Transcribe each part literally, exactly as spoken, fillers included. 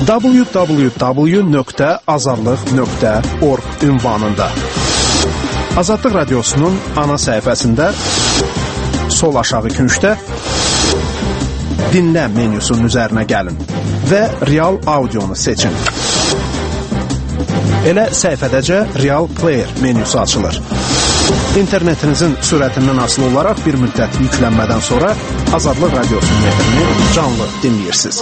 w w w nöqtə azadlıq nöqtə org ünvanında. Azadlıq Radiosu'nun ana səhifəsində sol aşağı küncdə dinlə menyusunun üzərinə gəlin və Real Audionu seçin. Elə səhifədəcə Real Player menyusu açılır. İnternetinizin sürətindən asılı olaraq bir müddət yüklənmədən sonra Azadlıq Radiosu'nun efrini canlı dinləyirsiniz.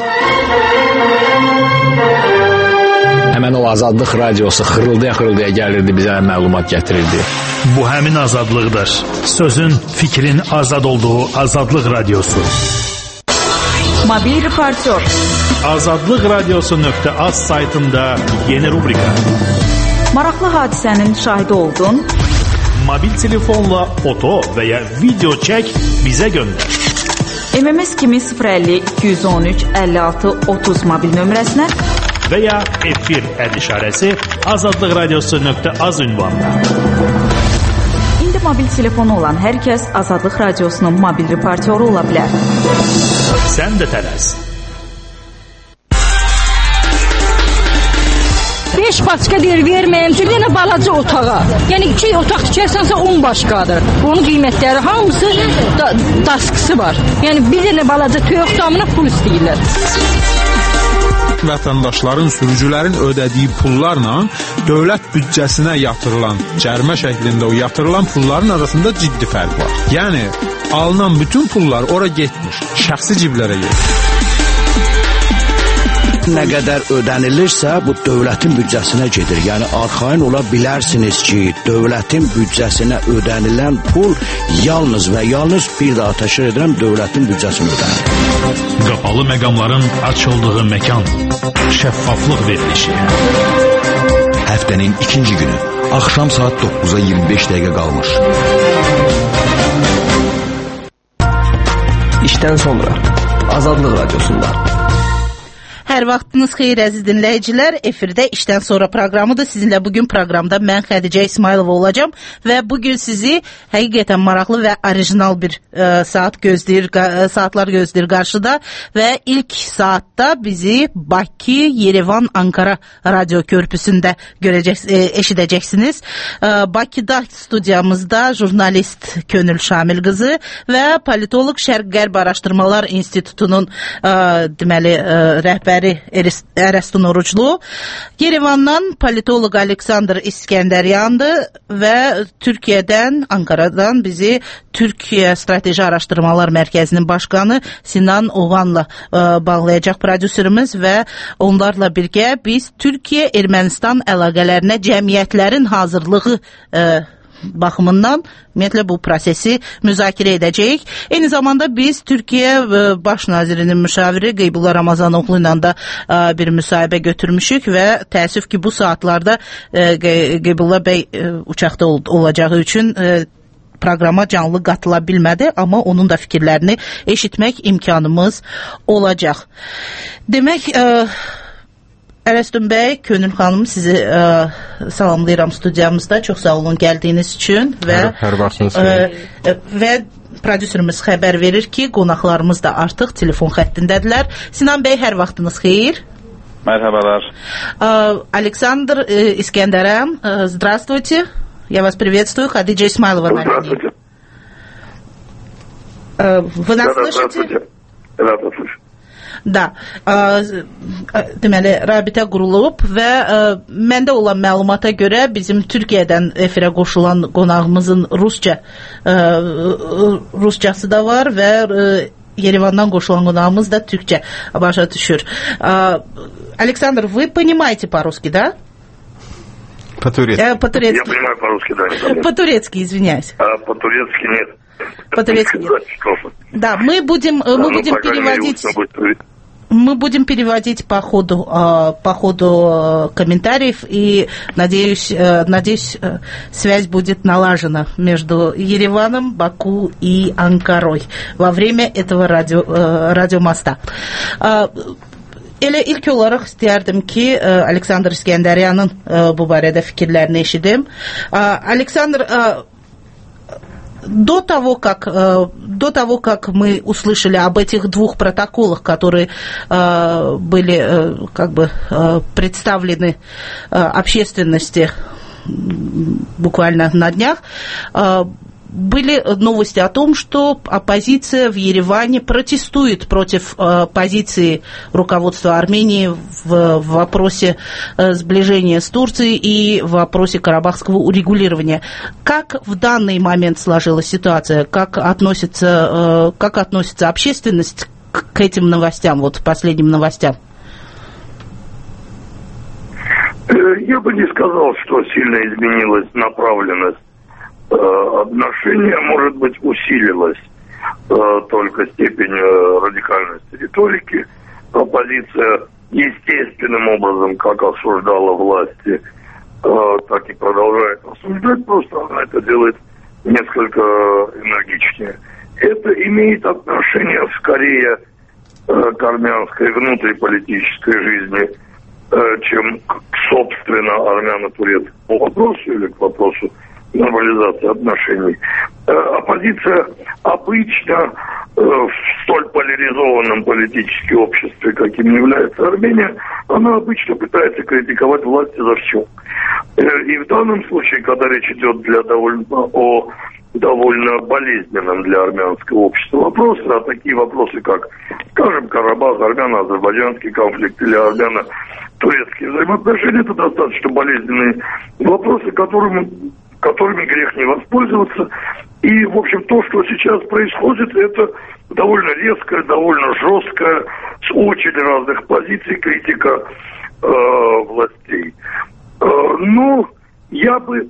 Həmən o Azadlıq Radiosu xırıldaya-xırıldaya gəlirdi, bizə məlumat gətirirdi. Bu həmin azadlıqdır. Sözün, fikrin azad olduğu Azadlıq Radiosu. Mobil reportör. azadlıq radiosu nöqtə az saytında yeni rubrika. Maraqlı hadisənin şahidi oldun. Mobil telefonla foto və ya video çək, bizə göndər. M M S kimi sıfır əlli iki yüz on üç əlli altı otuz mobil nömrəsinə və ya efir əd işarəsi azadlıq radiosu nöqtə az ünvanına. İndi mobil telefonu olan hər kəs Azadlıq Radiosunun mobil reportyoru ola bilər. Sən də tələs. beş başqa deyir, verməyəm, bir dənə balaca otağa. Yəni iki otaq tikərsənsə on başqadır. Onun qiymətləri hamısı da, daskısı var. Yəni bir dənə balaca toyuq damına pul istəyirlər. Vətəndaşların, sürücülərin ödədiyi pullarla dövlət büdcəsinə yatırılan, cərimə şəklində o yatırılan pulların arasında ciddi fərq var. Yəni alınan bütün pullar ora getmir, şəxsi ciblərə gedir. Nə qədər ödənilirsə, bu dövlətin büdcəsinə gedir. Yəni, arxain ola bilərsiniz ki, dövlətin büdcəsinə ödənilən pul yalnız və yalnız bir daha təşkil edirəm, dövlətin büdcəsinə ödənilir. Qapalı məqamların açıldığı məkan, şəffaflıq verilişi. Həftənin ikinci günü, axşam saat doqquza iyirmi beş dəqiqə qalmış. İşdən sonra, Azadlıq Radiosunda. Hər vaxtınız xeyir əziz dinləyicilər. Efirdə işdən sonra proqramıdır. Sizinlə bugün proqramda mən Xədicə İsmailova olacağam və bugün sizi həqiqətən maraqlı və orijinal bir ə, saat gözləyir, ə, saatlar gözləyir qarşıda və ilk saatda bizi Bakı, Yerevan, Ankara radio körpüsündə görəcək, ə, eşidəcəksiniz. Ə, Bakıda studiyamızda jurnalist Könül Şamil qızı və politoloq Şərq-Qərb Araşdırmalar İnstitutunun ə, deməli ə, rəhbəri Ərəstun Oruclu, Yerevandan politoloq Aleksandr İskəndəryandır və Türkiyədən, Ankaradan bizi Türkiyə Strateji Araşdırmalar Mərkəzinin başqanı Sinan Oğanla ə, bağlayacaq prodüserimiz və onlarla birgə biz Türkiyə-Ermənistan əlaqələrinə cəmiyyətlərin hazırlığı ə, baxımından ümumiyyətlə bu prosesi müzakirə edəcəyik. Eyni zamanda biz Türkiyə Baş Nazirinin müşaviri Qeybullah Ramazanoğlu ilə də bir müsahibə götürmüşük və təəssüf ki, bu saatlarda Qeybullah bəy uçaqda olacağı üçün proqrama canlı qatıla bilmədi, amma onun da fikirlərini eşitmək imkanımız olacaq. Demək, Ərəstun bəy, Könül xanım, sizi ə, salamlayıram studiyamızda. Çox sağ olun gəldiyiniz üçün və hər, hər vaxtınız xeyir. Ə, və prodüserimiz xəbər verir ki, qonaqlarımız da artıq telefon xəttindədirlər. Sinan bəy, hər vaxtınız xeyir. Merhabalar. Ə, Aleksandr ə, İskəndəryan, ə, здравствуйте. Я вас приветствую. Хадиджа Исмайлова на линии. Э, вы нас да, слышите? Да, да, слышу. Da, deməli, rabitə qurulub və ə, məndə olan məlumata görə bizim Türkiyədən efirə qoşulan qonağımızın Rusca ə, Ruscası da var və ə, Yerevandan qoşulan qonağımız da Türkçə başa düşür. Ə, Aleksandr, вы понимаете по-русски, да? По-турецки. Э, по-турецки. Я понимаю по-русски, да. По-турецки, извиняюсь. А по-турецки нет. По-турецки нет. Да, мы будем, мы ну, будем переводить... Мы будем переводить по ходу, по ходу комментариев, и надеюсь, надеюсь, связь будет налажена между Ереваном, Баку и Анкарой во время этого радио, радиомоста. Elə ilk olaraq istəyərdim ki, Aleksandr İskəndəryanın bu barədə fikirlərini eşidim. Aleksandr, До того, как, до того, как мы услышали об этих двух протоколах, которые были как бы представлены общественности буквально на днях, были новости о том, что оппозиция в Ереване протестует против э, позиции руководства Армении в, в вопросе э, сближения с Турцией и в вопросе карабахского урегулирования. Как в данный момент сложилась ситуация? Как относится, э, как относится общественность к, к этим новостям, вот последним новостям? Я бы не сказал, что сильно изменилась направленность отношения, может быть, усилилась только степень радикальности риторики. Оппозиция естественным образом, как осуждала власти, так и продолжает осуждать, просто она это делает несколько энергичнее. Это имеет отношение скорее к армянской внутриполитической жизни, чем к, собственно, армяно-турецкому вопросу или к вопросу нормализации отношений. Э, оппозиция обычно э, в столь поляризованном политически обществе, каким является Армения, она обычно пытается критиковать власти за все. Э, и в данном случае, когда речь идет для довольно, о довольно болезненном для армянского общества вопросе, а такие вопросы, как, скажем, Карабах, армяно-азербайджанский конфликт или армяно-турецкие взаимоотношения, это достаточно болезненные вопросы, которым которыми грех не воспользоваться. И, в общем, то, что сейчас происходит, это довольно резкая, довольно жесткая, с очень разных позиций критика э, властей. Э, но я бы...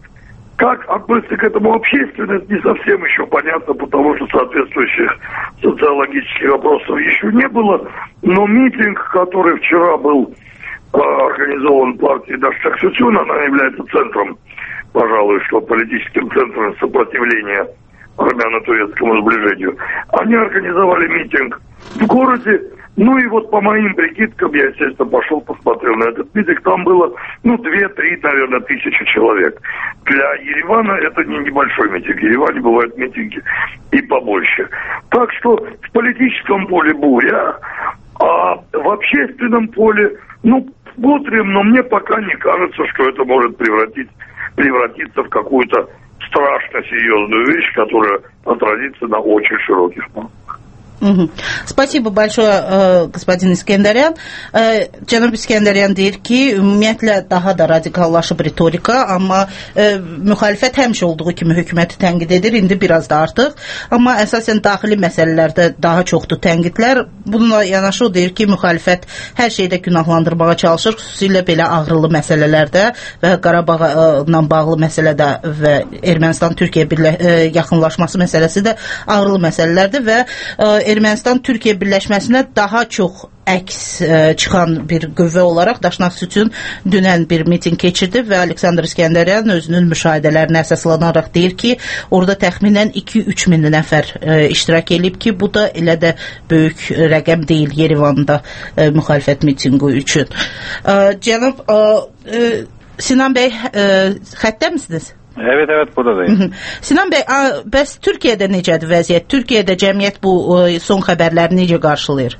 Как относится к этому общественность, не совсем еще понятно, потому что соответствующих социологических вопросов еще не было. Но митинг, который вчера был э, организован партией Даштак Сютюн, она является центром, пожалуй, что политическим центром сопротивления армяно-турецкому сближению. Они организовали митинг в городе. Ну и вот по моим прикидкам, я, естественно, пошел, посмотрел на этот митинг, там было, ну, две-три, наверное, тысячи человек. Для Еревана это не небольшой митинг. В Ереване бывают митинги и побольше. Так что в политическом поле буря, а в общественном поле, ну, смотрим, но мне пока не кажется, что это может превратить, превратиться в какую-то страшно серьезную вещь, которая отразится на очень широких планах. Угу. Спасибо большое, господин İskenderyan. Cənab İskenderyan deyir ki, ümumiyyətlə daha da radikallaşıb ritorika, amma e, müxalifət həmişə olduğu kimi hökuməti tənqid edir, indi biraz da artıq. Amma əsasən daxili məsələlərdə daha çoxdur tənqidlər. Bununla yanaşı o deyir ki, müxalifət hər şeydə günahlandırmağa çalışır, xüsusilə belə ağrılı məsələlərdə və Qarabağla bağlı məsələdə və Ermənistan-Türkiyə birlə, e, yaxınlaşması məsələsi də ağrılı məsələlərdir və e, Ermənistan-Türkiyə birləşməsinə daha çox əks ə, çıxan bir qüvvə olaraq Daşnak Sütun dünən bir miting keçirdi və Aleksandr İskenderyan özünün müşahidələrinə əsaslanaraq deyir ki, orada təxminən iki-üç min nəfər ə, iştirak edib ki, bu da elə də böyük rəqəm deyil Yerevanda ə, müxalifət mitinqi üçün. Ə, cənab ə, ə, Sinan bəy, ə, xəttə misiniz? Evet evet buradayım. Sinan bəy, bəs Türkiyədə necədir vəziyyət? Türkiyədə cəmiyyət bu son xəbərləri necə qarşılayır?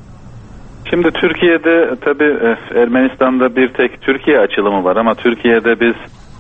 Şimdi Türkiye'de tabii Ermenistan'da bir tek Türkiye açılımı var ama Türkiye'de biz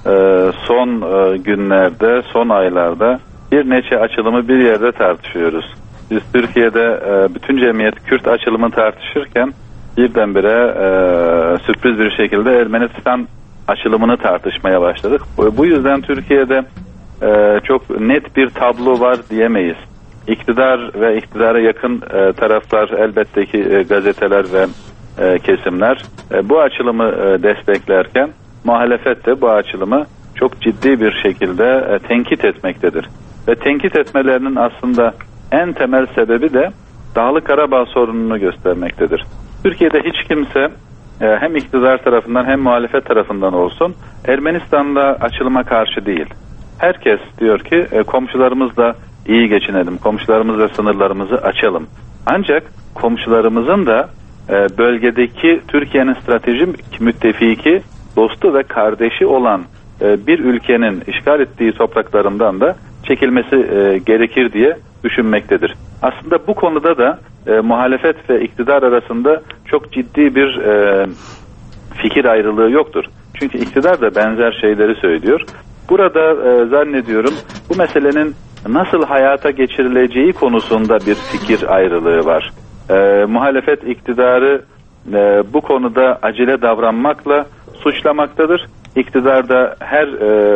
son günlerde, son aylarda bir neçe açılımı bir yerde tartışıyoruz. Biz Türkiye'de bütün cemiyet Kürt açılımı tartışırken birdenbire sürpriz bir şekilde Ermenistan açılımını tartışmaya başladık. Bu yüzden Türkiye'de e, çok net bir tablo var diyemeyiz. İktidar ve iktidara yakın e, taraflar, elbette ki e, gazeteler ve e, kesimler e, bu açılımı e, desteklerken muhalefet de bu açılımı çok ciddi bir şekilde e, tenkit etmektedir. Ve tenkit etmelerinin aslında en temel sebebi de Dağlık Karabağ sorununu göstermektedir. Türkiye'de hiç kimse hem iktidar tarafından hem muhalefet tarafından olsun Ermenistan'da açılıma karşı değil. Herkes diyor ki komşularımızla iyi geçinelim, komşularımızla sınırlarımızı açalım. Ancak komşularımızın da bölgedeki Türkiye'nin stratejik müttefiki, dostu ve kardeşi olan bir ülkenin işgal ettiği topraklarından da çekilmesi e, gerekir diye düşünmektedir. Aslında bu konuda da e, muhalefet ve iktidar arasında çok ciddi bir e, fikir ayrılığı yoktur. Çünkü iktidar da benzer şeyleri söylüyor. Burada e, zannediyorum bu meselenin nasıl hayata geçirileceği konusunda bir fikir ayrılığı var. E, muhalefet iktidarı e, bu konuda acele davranmakla suçlamaktadır. İktidar da her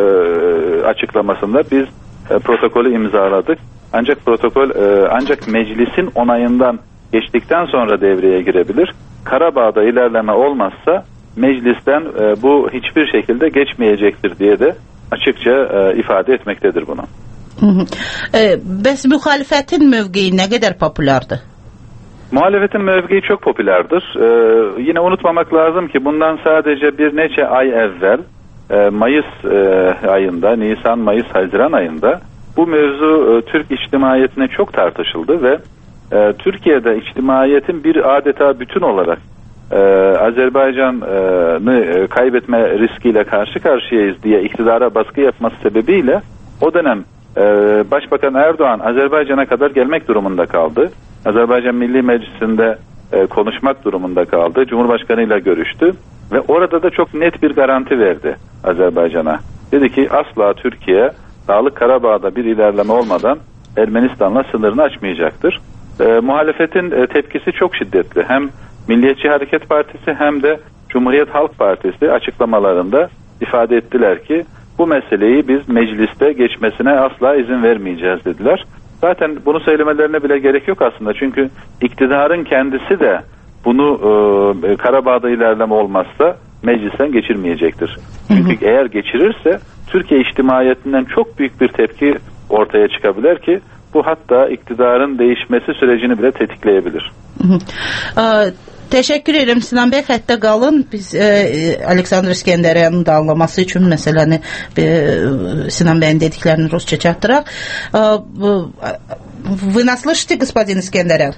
e, açıklamasında biz e, protokolü imzaladık. Ancak protokol e, ancak meclisin onayından geçtikten sonra devreye girebilir. Karabağ'da ilerleme olmazsa meclisten e, bu hiçbir şekilde geçmeyecektir diye de açıkça e, ifade etmektedir bunu. Hı hı. E, bəs müxalifətin mövqeyi nə qədər populardır? Muhalefetin mövqeyi çok popülerdir. Ee, yine unutmamak lazım ki bundan sadece bir neçe ay evvel e, Mayıs e, ayında, Nisan, Mayıs, Haziran ayında bu mevzu e, Türk içtimaiyetine çok tartışıldı ve e, Türkiye'de içtimaiyetin bir adeta bütün olarak e, Azerbaycan'ı e, kaybetme riskiyle karşı karşıyayız diye iktidara baskı yapması sebebiyle o dönem e, Başbakan Erdoğan Azerbaycan'a kadar gelmek durumunda kaldı. Azerbaycan Milli Meclisi'nde e, konuşmak durumunda kaldı. Cumhurbaşkanı ile görüştü ve orada da çok net bir garanti verdi Azerbaycan'a. Dedi ki asla Türkiye Dağlık Karabağ'da bir ilerleme olmadan Ermenistan'la sınırını açmayacaktır. E, muhalefetin e, tepkisi çok şiddetli. Hem Milliyetçi Hareket Partisi hem de Cumhuriyet Halk Partisi açıklamalarında ifade ettiler ki bu meseleyi biz mecliste geçmesine asla izin vermeyeceğiz dediler. Zaten bunu söylemelerine bile gerek yok aslında. Çünkü iktidarın kendisi de bunu e, Karabağ'da ilerleme olmazsa meclisten geçirmeyecektir. Çünkü hı hı. eğer geçirirse Türkiye içtimaiyetinden çok büyük bir tepki ortaya çıkabilir ki bu hatta iktidarın değişmesi sürecini bile tetikleyebilir. Hı hı. Ee, Teşekkür ederim Sinan Bey. Xəttə qalın. Biz e, Aleksandr İskəndəryanın da anlaması üçün məsələni e, Sinan Bey'in dediklərini rusça çatdıraq. E, вы нас слышите, господин Искендерян?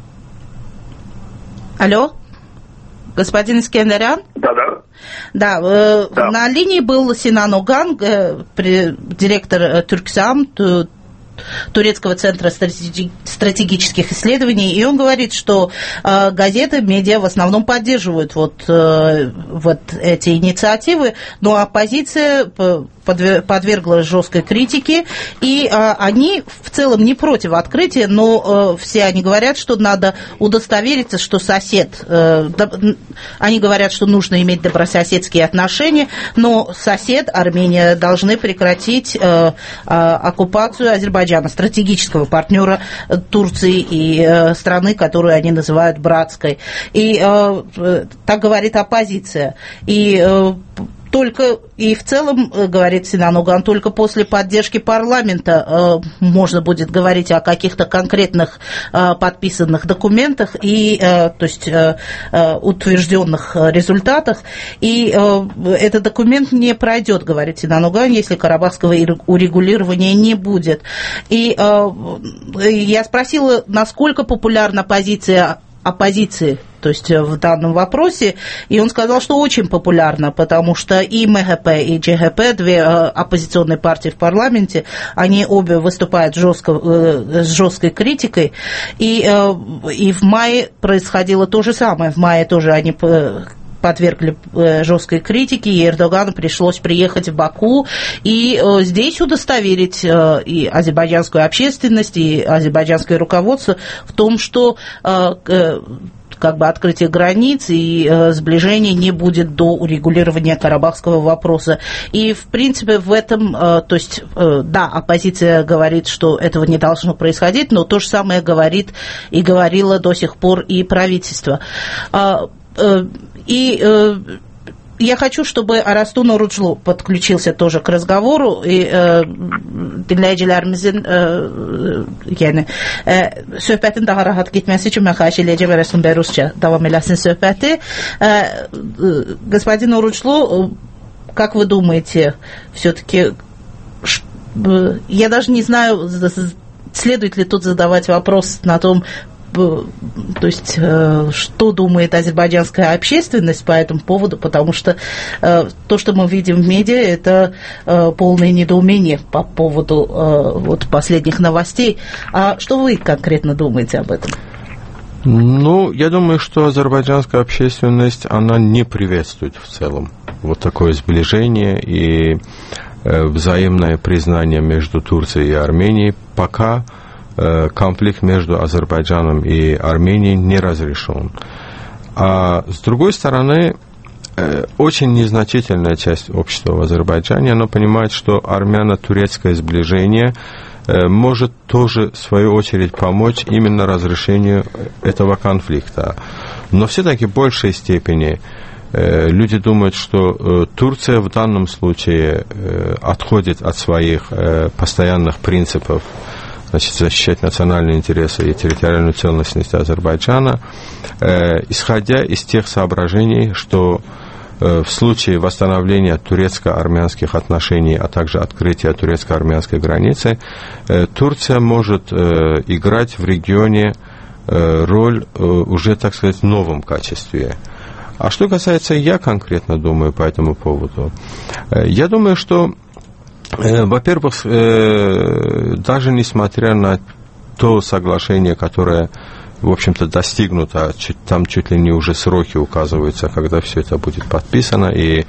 Алло? Господин Искендерян? Да, да. Да, э, да. На линии был Синан Оган, э, при, директор э, Турксам, ту, Турецкого центра стратегических исследований, и он говорит, что э, газеты, медиа в основном поддерживают вот, э, вот эти инициативы, но оппозиция подверглась жесткой критике, и э, они в целом не против открытия, но э, все они говорят, что надо удостовериться, что сосед, э, да, они говорят, что нужно иметь добрососедские отношения, но сосед, Армения, должны прекратить э, э, оккупацию Азербайджана, стратегического партнера Турции и э, страны, которую они называют братской. И э, так говорит оппозиция. И э, только и в целом, говорит Синан Оган, только после поддержки парламента э, можно будет говорить о каких-то конкретных э, подписанных документах и, э, то есть, э, э, утвержденных результатах. И э, этот документ не пройдет, говорит Синан Оган, если карабахского урегулирования не будет. И э, я спросила, насколько популярна позиция оппозиции, то есть в данном вопросе, и он сказал, что очень популярно, потому что и МГП, и ЧГП, две оппозиционные партии в парламенте, они обе выступают жестко, с жесткой критикой, и, и в мае происходило то же самое, в мае тоже они подвергли жесткой критике, и Эрдогану пришлось приехать в Баку и здесь удостоверить и азербайджанскую общественность, и азербайджанское руководство в том, что как бы открытие границ и э, сближение не будет до урегулирования карабахского вопроса. И, в принципе, в этом, э, то есть, э, да, оппозиция говорит, что этого не должно происходить, но то же самое говорит и говорило до сих пор и правительство. Э, э, и э, я хочу, чтобы Арасту Норуджлу подключился тоже к разговору. И e, dinləyicilərimizin e, yəni e, söhbətin daha rahat getməsi üçün mən xahiş edəcəm Arastun bəy rusca davam eləsin söhbəti. E, господин Норуджлу, как вы думаете, все-таки я даже не знаю, следует ли тут задавать вопрос на том, то есть, что думает азербайджанская общественность по этому поводу, потому что то, что мы видим в медиа, это полное недоумение по поводу вот последних новостей. А что вы конкретно думаете об этом? Ну, я думаю, что азербайджанская общественность, она не приветствует в целом вот такое сближение и э, взаимное признание между Турцией и Арменией, пока э, конфликт между Азербайджаном и Арменией не разрешен. А с другой стороны, э, очень незначительная часть общества в Азербайджане, она понимает, что армяно-турецкое сближение может тоже, в свою очередь, помочь именно разрешению этого конфликта. Но все-таки в большей степени э, люди думают, что э, Турция в данном случае э, отходит от своих э, постоянных принципов, значит, защищать национальные интересы и территориальную целостность Азербайджана, э, исходя из тех соображений, что в случае восстановления турецко-армянских отношений, а также открытия турецко-армянской границы, Турция может играть в регионе роль уже, так сказать, в новом качестве. А что касается, я конкретно думаю по этому поводу, я думаю, что, во-первых, даже несмотря на то соглашение, которое, в общем-то, достигнуто, чуть, там чуть ли не уже сроки указываются, когда все это будет подписано и,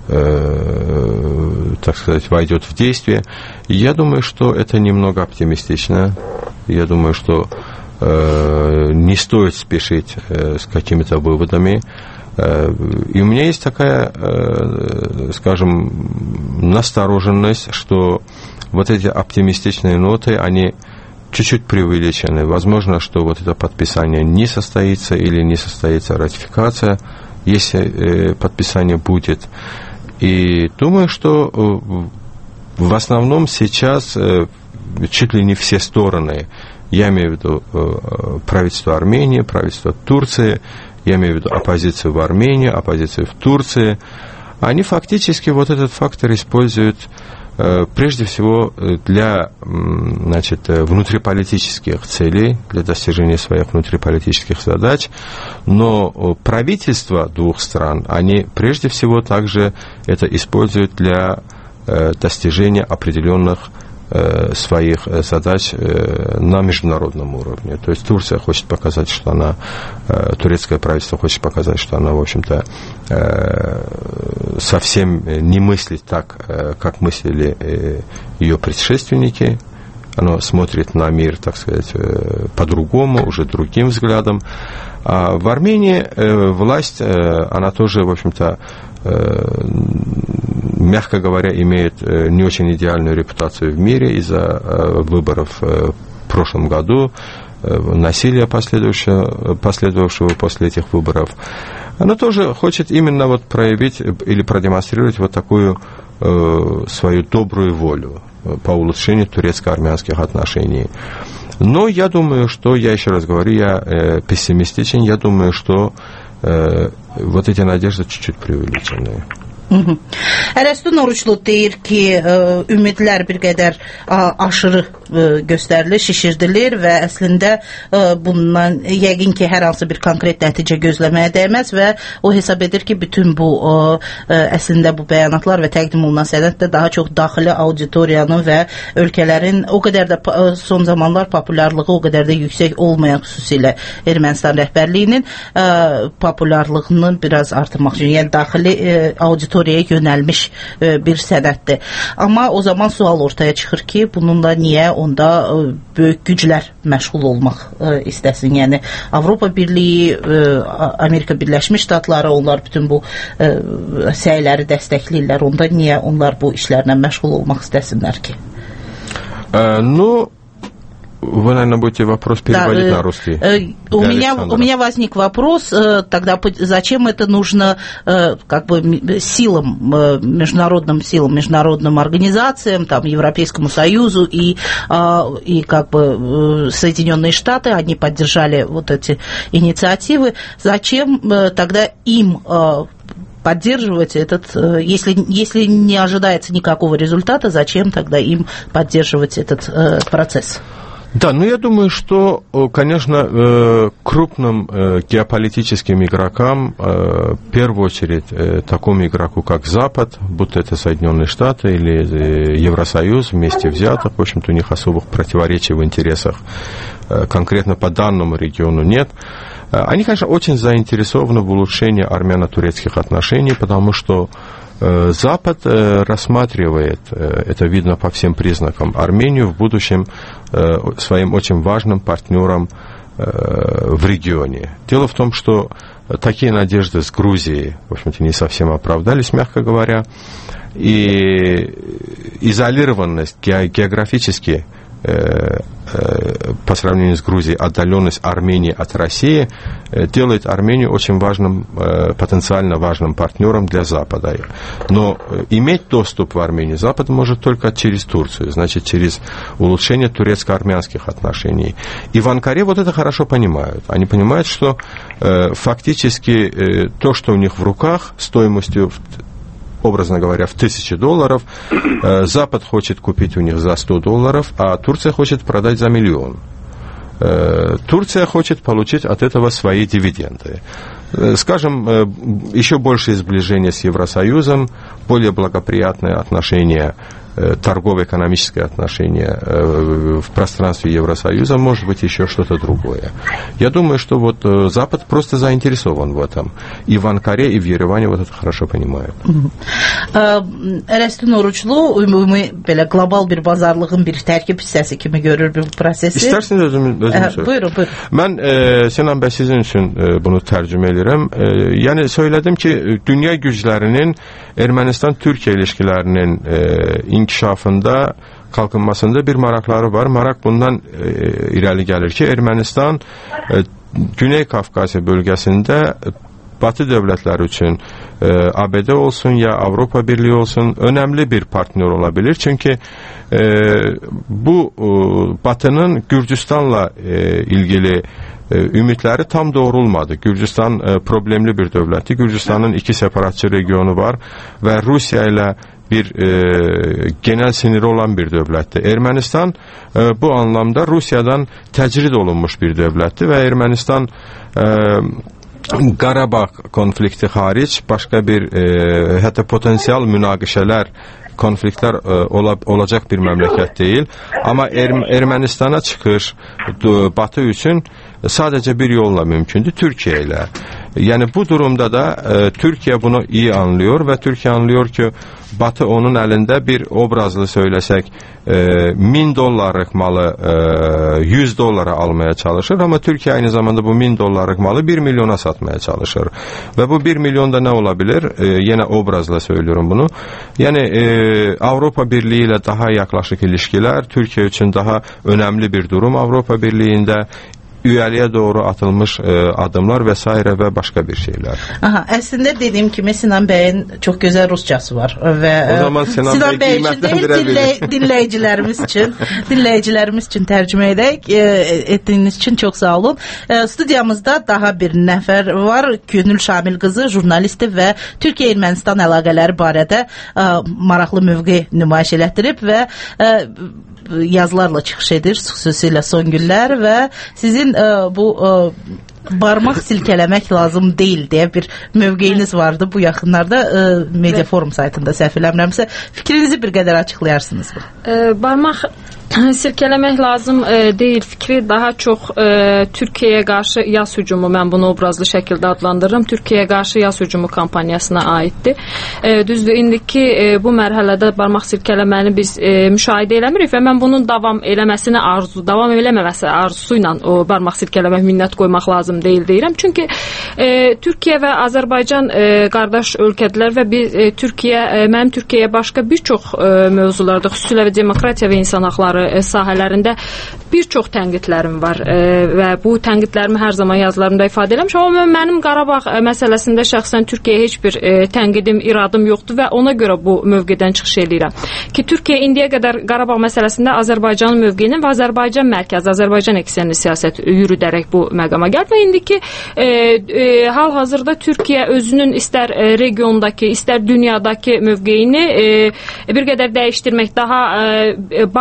э, так сказать, войдет в действие. Я думаю, что это немного оптимистично. Я думаю, что э, не стоит спешить э, с какими-то выводами. Э, и у меня есть такая, э, скажем, настороженность, что вот эти оптимистичные ноты, они чуть-чуть преувеличены. Возможно, что вот это подписание не состоится или не состоится ратификация, если э, подписание будет. И думаю, что э, в основном сейчас э, чуть ли не все стороны, я имею в виду э, правительство Армении, правительство Турции, я имею в виду оппозицию в Армении, оппозицию в Турции, они фактически вот этот фактор используют прежде всего для, значит, внутриполитических целей, для достижения своих внутриполитических задач, но правительства двух стран, они прежде всего также это используют для достижения определенных своих задач на международном уровне. То есть Турция хочет показать, что она, турецкое правительство хочет показать, что она, в общем-то, совсем не мыслит так, как мыслили ее предшественники. Оно смотрит на мир, так сказать, по-другому, уже другим взглядом. А в Армении власть, она тоже, в общем-то, мягко говоря, имеет не очень идеальную репутацию в мире из-за выборов в прошлом году, насилия, последовавшего, последовавшего после этих выборов. Она тоже хочет именно вот проявить или продемонстрировать вот такую э, свою добрую волю по улучшению турецко-армянских отношений. Но я думаю, что, я еще раз говорю, я э, пессимистичен, я думаю, что э, вот эти надежды чуть-чуть преувеличены. Ərəstun Oruçlu deyir ki, ümidlər bir qədər aşırı göstərilir, şişirdilir və əslində bundan yəqin ki, hər hansı bir konkret nəticə gözləməyə dəyməz və o hesab edir ki, bütün bu əslində bu bəyanatlar və təqdim olunan sənəddə daha çox daxili auditoriyanın və ölkələrin o qədər də son zamanlar populyarlığı o qədər də yüksək olmayan, xüsusilə Ermənistan rəhbərliyinin populyarlığını biraz artırmaq üçün, yəni daxili auditoriya yönəlmiş bir sənəddir. Amma o zaman sual ortaya çıxır ki, bununla niyə onda böyük güclər məşğul olmaq istəsin? Yəni Avropa Birliyi, Amerika Birləşmiş Ştatları, onlar bütün bu səyləri dəstəkləyirlər. Onda niyə onlar bu işlərlə məşğul olmaq istəsinlər ki? Ну, вы, наверное, будете вопрос переводить да, на русский. Э, у, меня, у меня возник вопрос, э, тогда зачем это нужно э, как бы силам, э, международным силам, международным организациям, там, Европейскому Союзу и, э, и как бы э, Соединенные Штаты, они поддержали вот эти инициативы. Зачем э, тогда им э, поддерживать этот, если, если не ожидается никакого результата, зачем тогда им поддерживать этот э, процесс? Да, ну я думаю, что, конечно, крупным геополитическим игрокам, в первую очередь такому игроку, как Запад, будто это Соединенные Штаты или Евросоюз вместе взятых, в общем-то, у них особых противоречий в интересах конкретно по данному региону нет. Они, конечно, очень заинтересованы в улучшении армяно-турецких отношений, потому что Запад рассматривает, это видно по всем признакам, Армению в будущем своим очень важным партнером в регионе. Дело в том, что такие надежды с Грузией, в общем-то, не совсем оправдались, мягко говоря, и изолированность географически по сравнению с Грузией, отдаленность Армении от России делает Армению очень важным, потенциально важным партнером для Запада. Но иметь доступ в Армению Запад может только через Турцию, значит, через улучшение турецко-армянских отношений. И в Анкаре вот это хорошо понимают. Они понимают, что фактически то, что у них в руках, стоимостью, образно говоря, в тысячи долларов, Запад хочет купить у них за сто долларов, а Турция хочет продать за миллион. Турция хочет получить от этого свои дивиденды. Скажем, еще большее сближение с Евросоюзом, более благоприятные отношения, торгово-экономическое отношение в пространстве Евросоюза, может быть, еще что-то другое. Я думаю, что вот Запад просто заинтересован в этом. И в Анкаре, и в Ереване вот это хорошо понимают. Ərəstun Oruçlu, ümumi belə qlobal bir bazarlığın bir tərkib hissəsi kimi görür bu prosesi. İstərsiniz özüm, özüm söz. Buyurun, buyurun. Mən e, Sinan bəy sizin üçün e, bunu tərcümə edirəm. E, yəni söylədim ki, dünya güclərinin Ermənistan-Türkiyə ilişkilərinin e, inkişafında, kalkınmasında bir maraqları var. Maraq bundan e, irəli gəlir ki, Ermənistan e, Güney Kafkasya bölgəsində Batı dövlətləri üçün e, A B D olsun ya Avropa Birliği olsun önemli bir partner olabilir. Çünkü e, bu e, Batı'nın Gürcistan'la e, ilgili e, ümitleri tam doğrulmadı. Gürcistan e, problemli bir dövləti. Gürcistan'ın iki separatçı regionu var ve Rusya ile bir e, genel siniri olan bir dövlətdir. Ermənistan e, bu anlamda Rusiyadan təcrid olunmuş bir dövlətdir və Ermənistan e, Qarabağ konflikti hariç başqa bir e, hətta potensial münaqişələr, konfliktlər e, ola, olacaq bir məmləkət deyil. Amma er, Ermənistana çıxış Batı üçün sadəcə bir yolla mümkündür, Türkiyə ilə. Yəni bu durumda da e, Türkiyə bunu iyi anlıyor və Türkiyə anlıyor ki, Batı onun əlində bir obrazlı söyləsək e, min dollarlık malı e, yüz dollara almaya çalışır, ama Türkiyə aynı zamanda bu min dollarlık malı bir milyona satmaya çalışır. Və bu bir milyonda nə olabilir? E, yenə obrazla söylüyorum bunu. Yəni e, Avropa Birliği ilə daha yaklaşık ilişkilər, Türkiyə üçün daha önemli bir durum Avropa Birliği'ndə. Üyeliğe doğru atılmış e, adımlar vesaire ve başka bir şeyler. Aha, aslında dediğim kimi Sinan Bey'in çok güzel Rusçası var ve o zaman Sinan, Sinan Bey için değil, dinle, dinleyicilerimiz için dinleyicilerimiz için tercüme edek, e, ettiğiniz için çok sağ olun. E, stüdyamızda daha bir nefer var. Gönül Şamil kızı, jurnalisti ve Türkiye-Ermənistan əlaqələri barədə e, maraqlı mövqe nümayiş elətdirib və e, yazılarla çıxış edir, xüsusilə son günlər və sizin e, bu e, barmaq silkələmək lazım deyil deyə bir mövqeyiniz vardı bu yaxınlarda e, Media Forum saytında, səhv eləmirəmsə. Fikrinizi bir qədər açıqlayarsınız mı? E, barmaq silkələmək lazım e, deyil fikri daha çox e, Türkiyəyə qarşı yas hücumu, mən bunu obrazlı şəkildə adlandırırım, Türkiyəyə qarşı yas hücumu kampaniyasına aiddir. E, düzdür, indiki e, bu mərhələdə barmaq silkələməni biz e, müşahidə eləmirik və mən bunun davam eləməsini arzu, davam eləməməsi arzusu ilə o barmaq silkələmək, minnət qoymaq lazım deyil deyirəm. Çünki e, Türkiyə və Azərbaycan e, qardaş ölkədilər və biz, e, Türkiyə, e, mənim Türkiyəyə başqa bir çox e, mövzularda, xüsusilə və demokratiya və insan haqları sahələrində bir çox tənqidlərim var e, və bu tənqidlərimi hər zaman yazılarımda ifadə eləmişəm, amma mənim Qarabağ məsələsində şəxsən Türkiyəyə heç bir e, tənqidim, iradım yoxdur və ona görə bu mövqedən çıxış eləyirəm. Ki Türkiyə indiyə qədər Qarabağ məsələsində Azərbaycanın mövqeyinin və Azərbaycan mərkəzi, Azərbaycan eksenli siyasət yürüdərək bu məqama gəldi və indiki e, e, hal-hazırda Türkiyə özünün istər e, regiondakı, istər dünyadakı mövqeyini e, bir qədər dəyişdirmək, daha e, baxan,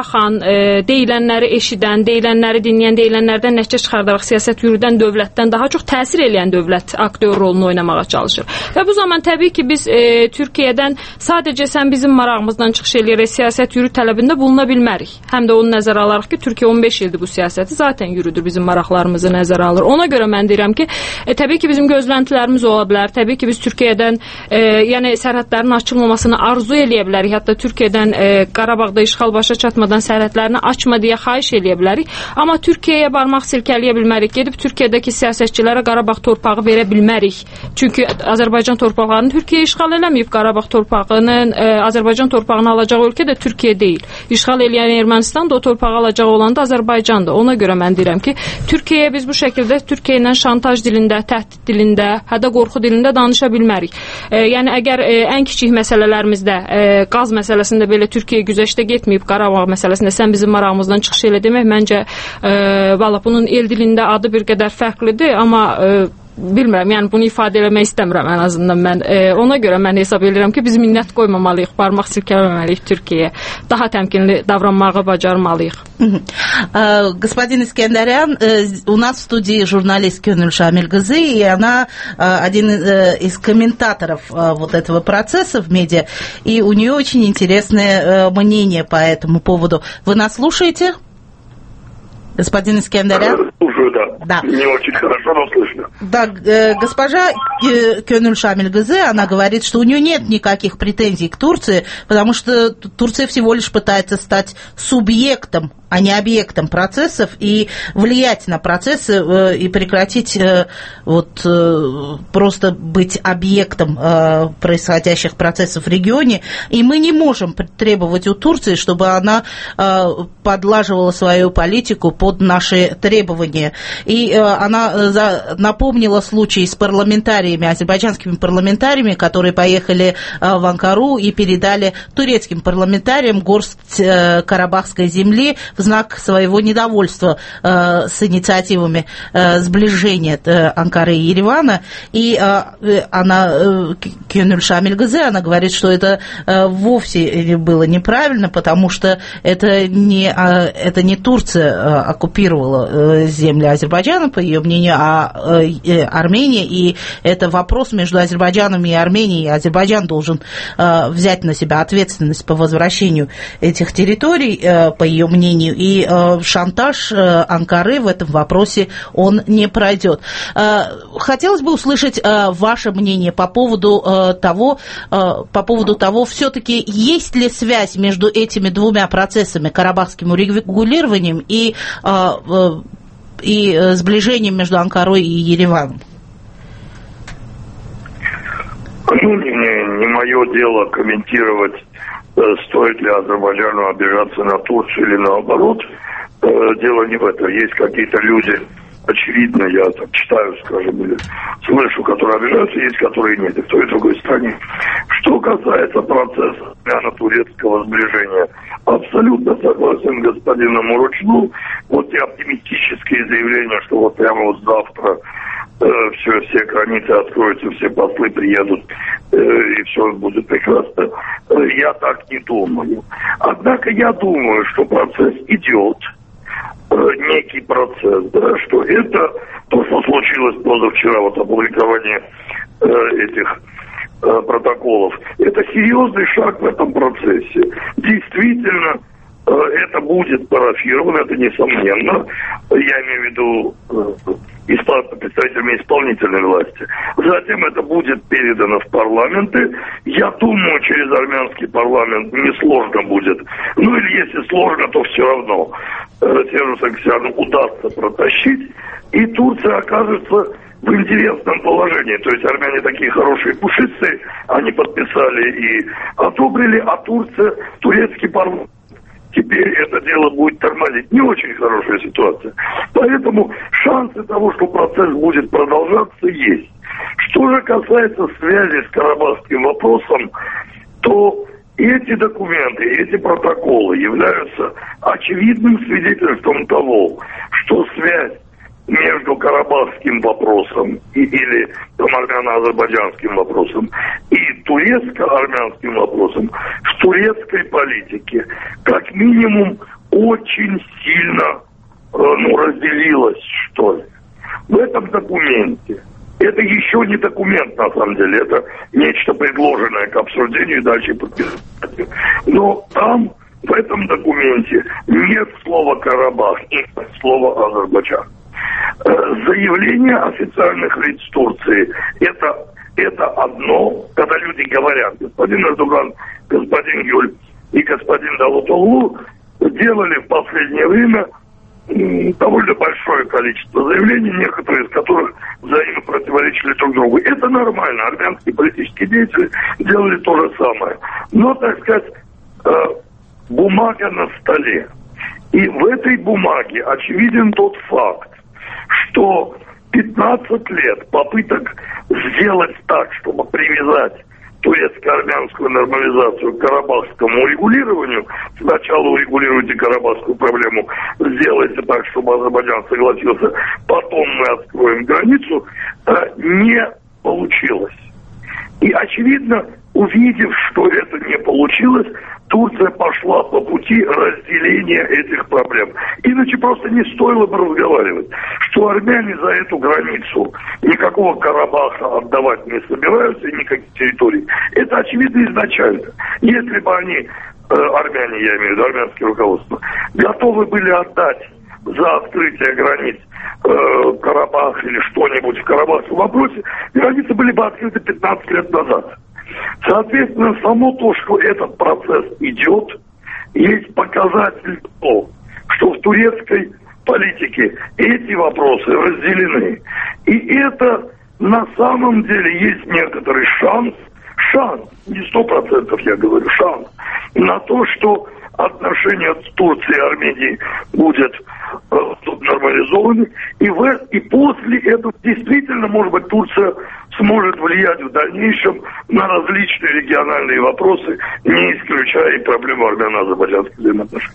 e, deyilənləri eşidən, deyilənləri dinləyən, deyilənlərdən nəticə çıxardaraq siyasət yürüdən dövlətdən daha çox təsir edən dövlət aktyor rolunu oynamağa çalışır. Və bu zaman təbii ki, biz e, Türkiyədən sadəcə sən bizim marağımızdan çıxış eləyərək siyasət yürüt tələbində buluna bilmərik. Həm də onu nəzərə alaraq ki, Türkiyə on beş ildir bu siyasəti zaten yürüdür, bizim maraqlarımızı nəzərə alır. Ona görə mən deyirəm ki, e, təbii ki, bizim gözləntilərimiz ola bilər. Təbii ki, biz Türkiyədən e, yəni sərhədlərin açılmamasını arzu eləyə bilərik. Hətta Türkiyədən e, Qarabağda işğal başa çatmadan sərhədlərini açma deyə xahiş eləyə bilərik. Amma Türkiyəyə barmaq silkələyə bilmərik. Gedib Türkiyədəki siyasətçilərə Qarabağ torpağı verə bilmərik. Çünki Azərbaycan torpaqlarını Türkiyə işğal eləməyib. Qarabağ torpağının e, Azərbaycan torpağını alacaq ölkə də Türkiyə deyil. İşğal eləyən Ermənistan da o torpağı alacaq olan da Azərbaycandır. Ona görə mən deyirəm ki, Türkiyəyə biz bu şəkildə Türkiyə ilə şantaj dilində, təhdid dilində, hətta qorxu dilində danışa bilmərik. E, yəni əgər e, ən kiçik məsələlərimizdə e, qaz məsələsində belə Türkiyə güzəştə getməyib, Qarabağ məsələsində sən bizim marağımızdan çıxış elə demək məncə e, valla bunun el dilində adı bir qədər fərqlidir, amma e, bilmirəm, yəni bunu ifadə eləmək istəmirəm ən azından mən. E, ona görə mən hesab edirəm ki, biz minnət qoymamalıyıq, barmaq silkələməliyik Türkiyəyə. Daha təmkinli davranmağı bacarmalıyıq. Господин Искендарян, у нас в студии журналист Кёнюль Шамиль-Гызы, и она один из комментаторов вот этого процесса в медиа, и у нее очень интересное мнение по этому поводу. Вы нас слушаете? Господин Искендарян? Слушаю, да. Да. Не очень хорошо, но слышно. Да, э, госпожа Кёнюль Шамиль-Гызы, она говорит, что у нее нет никаких претензий к Турции, потому что Турция всего лишь пытается стать субъектом, а не объектом процессов, и влиять на процессы э, и прекратить э, вот, э, просто быть объектом э, происходящих процессов в регионе. И мы не можем требовать у Турции, чтобы она э, подлаживала свою политику под наши требования. И э, она за, напомнила случай с парламентариями, азербайджанскими парламентариями, которые поехали э, в Анкару и передали турецким парламентариям горсть э, карабахской земли в знак своего недовольства э, с инициативами э, сближения э, Анкары и Еревана. И э, она, э, Кёнюль Шамиль-Гызы, она говорит, что это э, вовсе было неправильно, потому что это не, э, это не Турция э, оккупировала э, земли Азербайджана, по ее мнению, а э, Армения, и это вопрос между Азербайджаном и Арменией, и Азербайджан должен э, взять на себя ответственность по возвращению этих территорий, э, по ее мнению, и э, шантаж э, Анкары в этом вопросе он не пройдет. Э, хотелось бы услышать э, ваше мнение по поводу э, того, э, по поводу того, все-таки есть ли связь между этими двумя процессами, карабахским урегулированием и, э, э, и э, сближением между Анкарой и Ереваном? Ну, не, не, не мое дело комментировать, стоит ли Азербайджану обижаться на Турцию или наоборот. Дело не в этом. Есть какие-то люди, очевидно, я так читаю, скажем, или слышу, которые обижаются, есть, которые нет, и в той и другой стране. Что касается процесса турецкого сближения, абсолютно согласен с господином Мурочну. Вот те оптимистические заявления, что вот прямо вот завтра э, все, все границы откроются, все послы приедут, э, и все будет прекрасно. Э, я так не думаю. Однако я думаю, что процесс идет, э, некий процесс, да, что это то, что случилось позавчера, вот опубликование э, этих э, протоколов, это серьезный шаг в этом процессе. Действительно, э, это будет парафировано, это несомненно. Я имею в виду э, представителями исполнительной власти. Затем это будет передано в парламенты. Я думаю, через армянский парламент несложно будет. Ну или если сложно, то все равно Сержу Саркисяну удастся протащить. И Турция окажется в интересном положении. То есть армяне такие хорошие пушистые, они подписали и одобрили, а Турция, турецкий парламент, теперь это дело будет тормозить. Не очень хорошая ситуация. Поэтому шансы того, что процесс будет продолжаться, есть. Что же касается связи с карабахским вопросом, то эти документы, эти протоколы являются очевидным свидетельством того, что связь между карабахским вопросом и, или армяно-азербайджанским вопросом и турецко-армянским вопросом в турецкой политике как минимум очень сильно, ну, разделилась, что ли, в этом документе. Это еще не документ, на самом деле, это нечто предложенное к обсуждению и дальше подписанию. Но там, в этом документе, нет слова «Карабах» и нет слова «Азербайджан». Заявление официальных лиц Турции – это, это одно, когда люди говорят, господин Эрдоган, господин Гюль и господин Давутоглу делали в последнее время довольно большое количество заявлений, некоторые из которых взаимно противоречили друг другу. Это нормально, армянские политические деятели делали то же самое. Но, так сказать, бумага на столе. И в этой бумаге очевиден тот факт, что пятнадцать лет попыток сделать так, чтобы привязать турецко-армянскую нормализацию к карабахскому урегулированию. Сначала урегулируйте карабахскую проблему, сделайте так, чтобы Азербайджан согласился, потом мы откроем границу, не получилось. И, очевидно, увидев, что это не получилось, Турция пошла по пути разделения этих проблем. Иначе просто не стоило бы разговаривать, что армяне за эту границу никакого Карабаха отдавать не собираются и никаких территорий. Это очевидно изначально. Если бы они, э, армяне, я имею в виду, армянское руководство, готовы были отдать за открытие границ э, Карабах или что-нибудь в карабахском вопросе, границы были бы открыты пятнадцать лет назад. Соответственно, само то, что этот процесс идет, есть показатель того, что в турецкой политике эти вопросы разделены. И это на самом деле есть некоторый шанс, шанс, не сто процентов я говорю, шанс, на то, что отношения с Турцией и Арменией будут э, нормализованы. И, в, и после этого действительно, может быть, Турция сможет влиять в дальнейшем на различные региональные вопросы, не исключая и проблему армяно-азербайджанских взаимоотношений.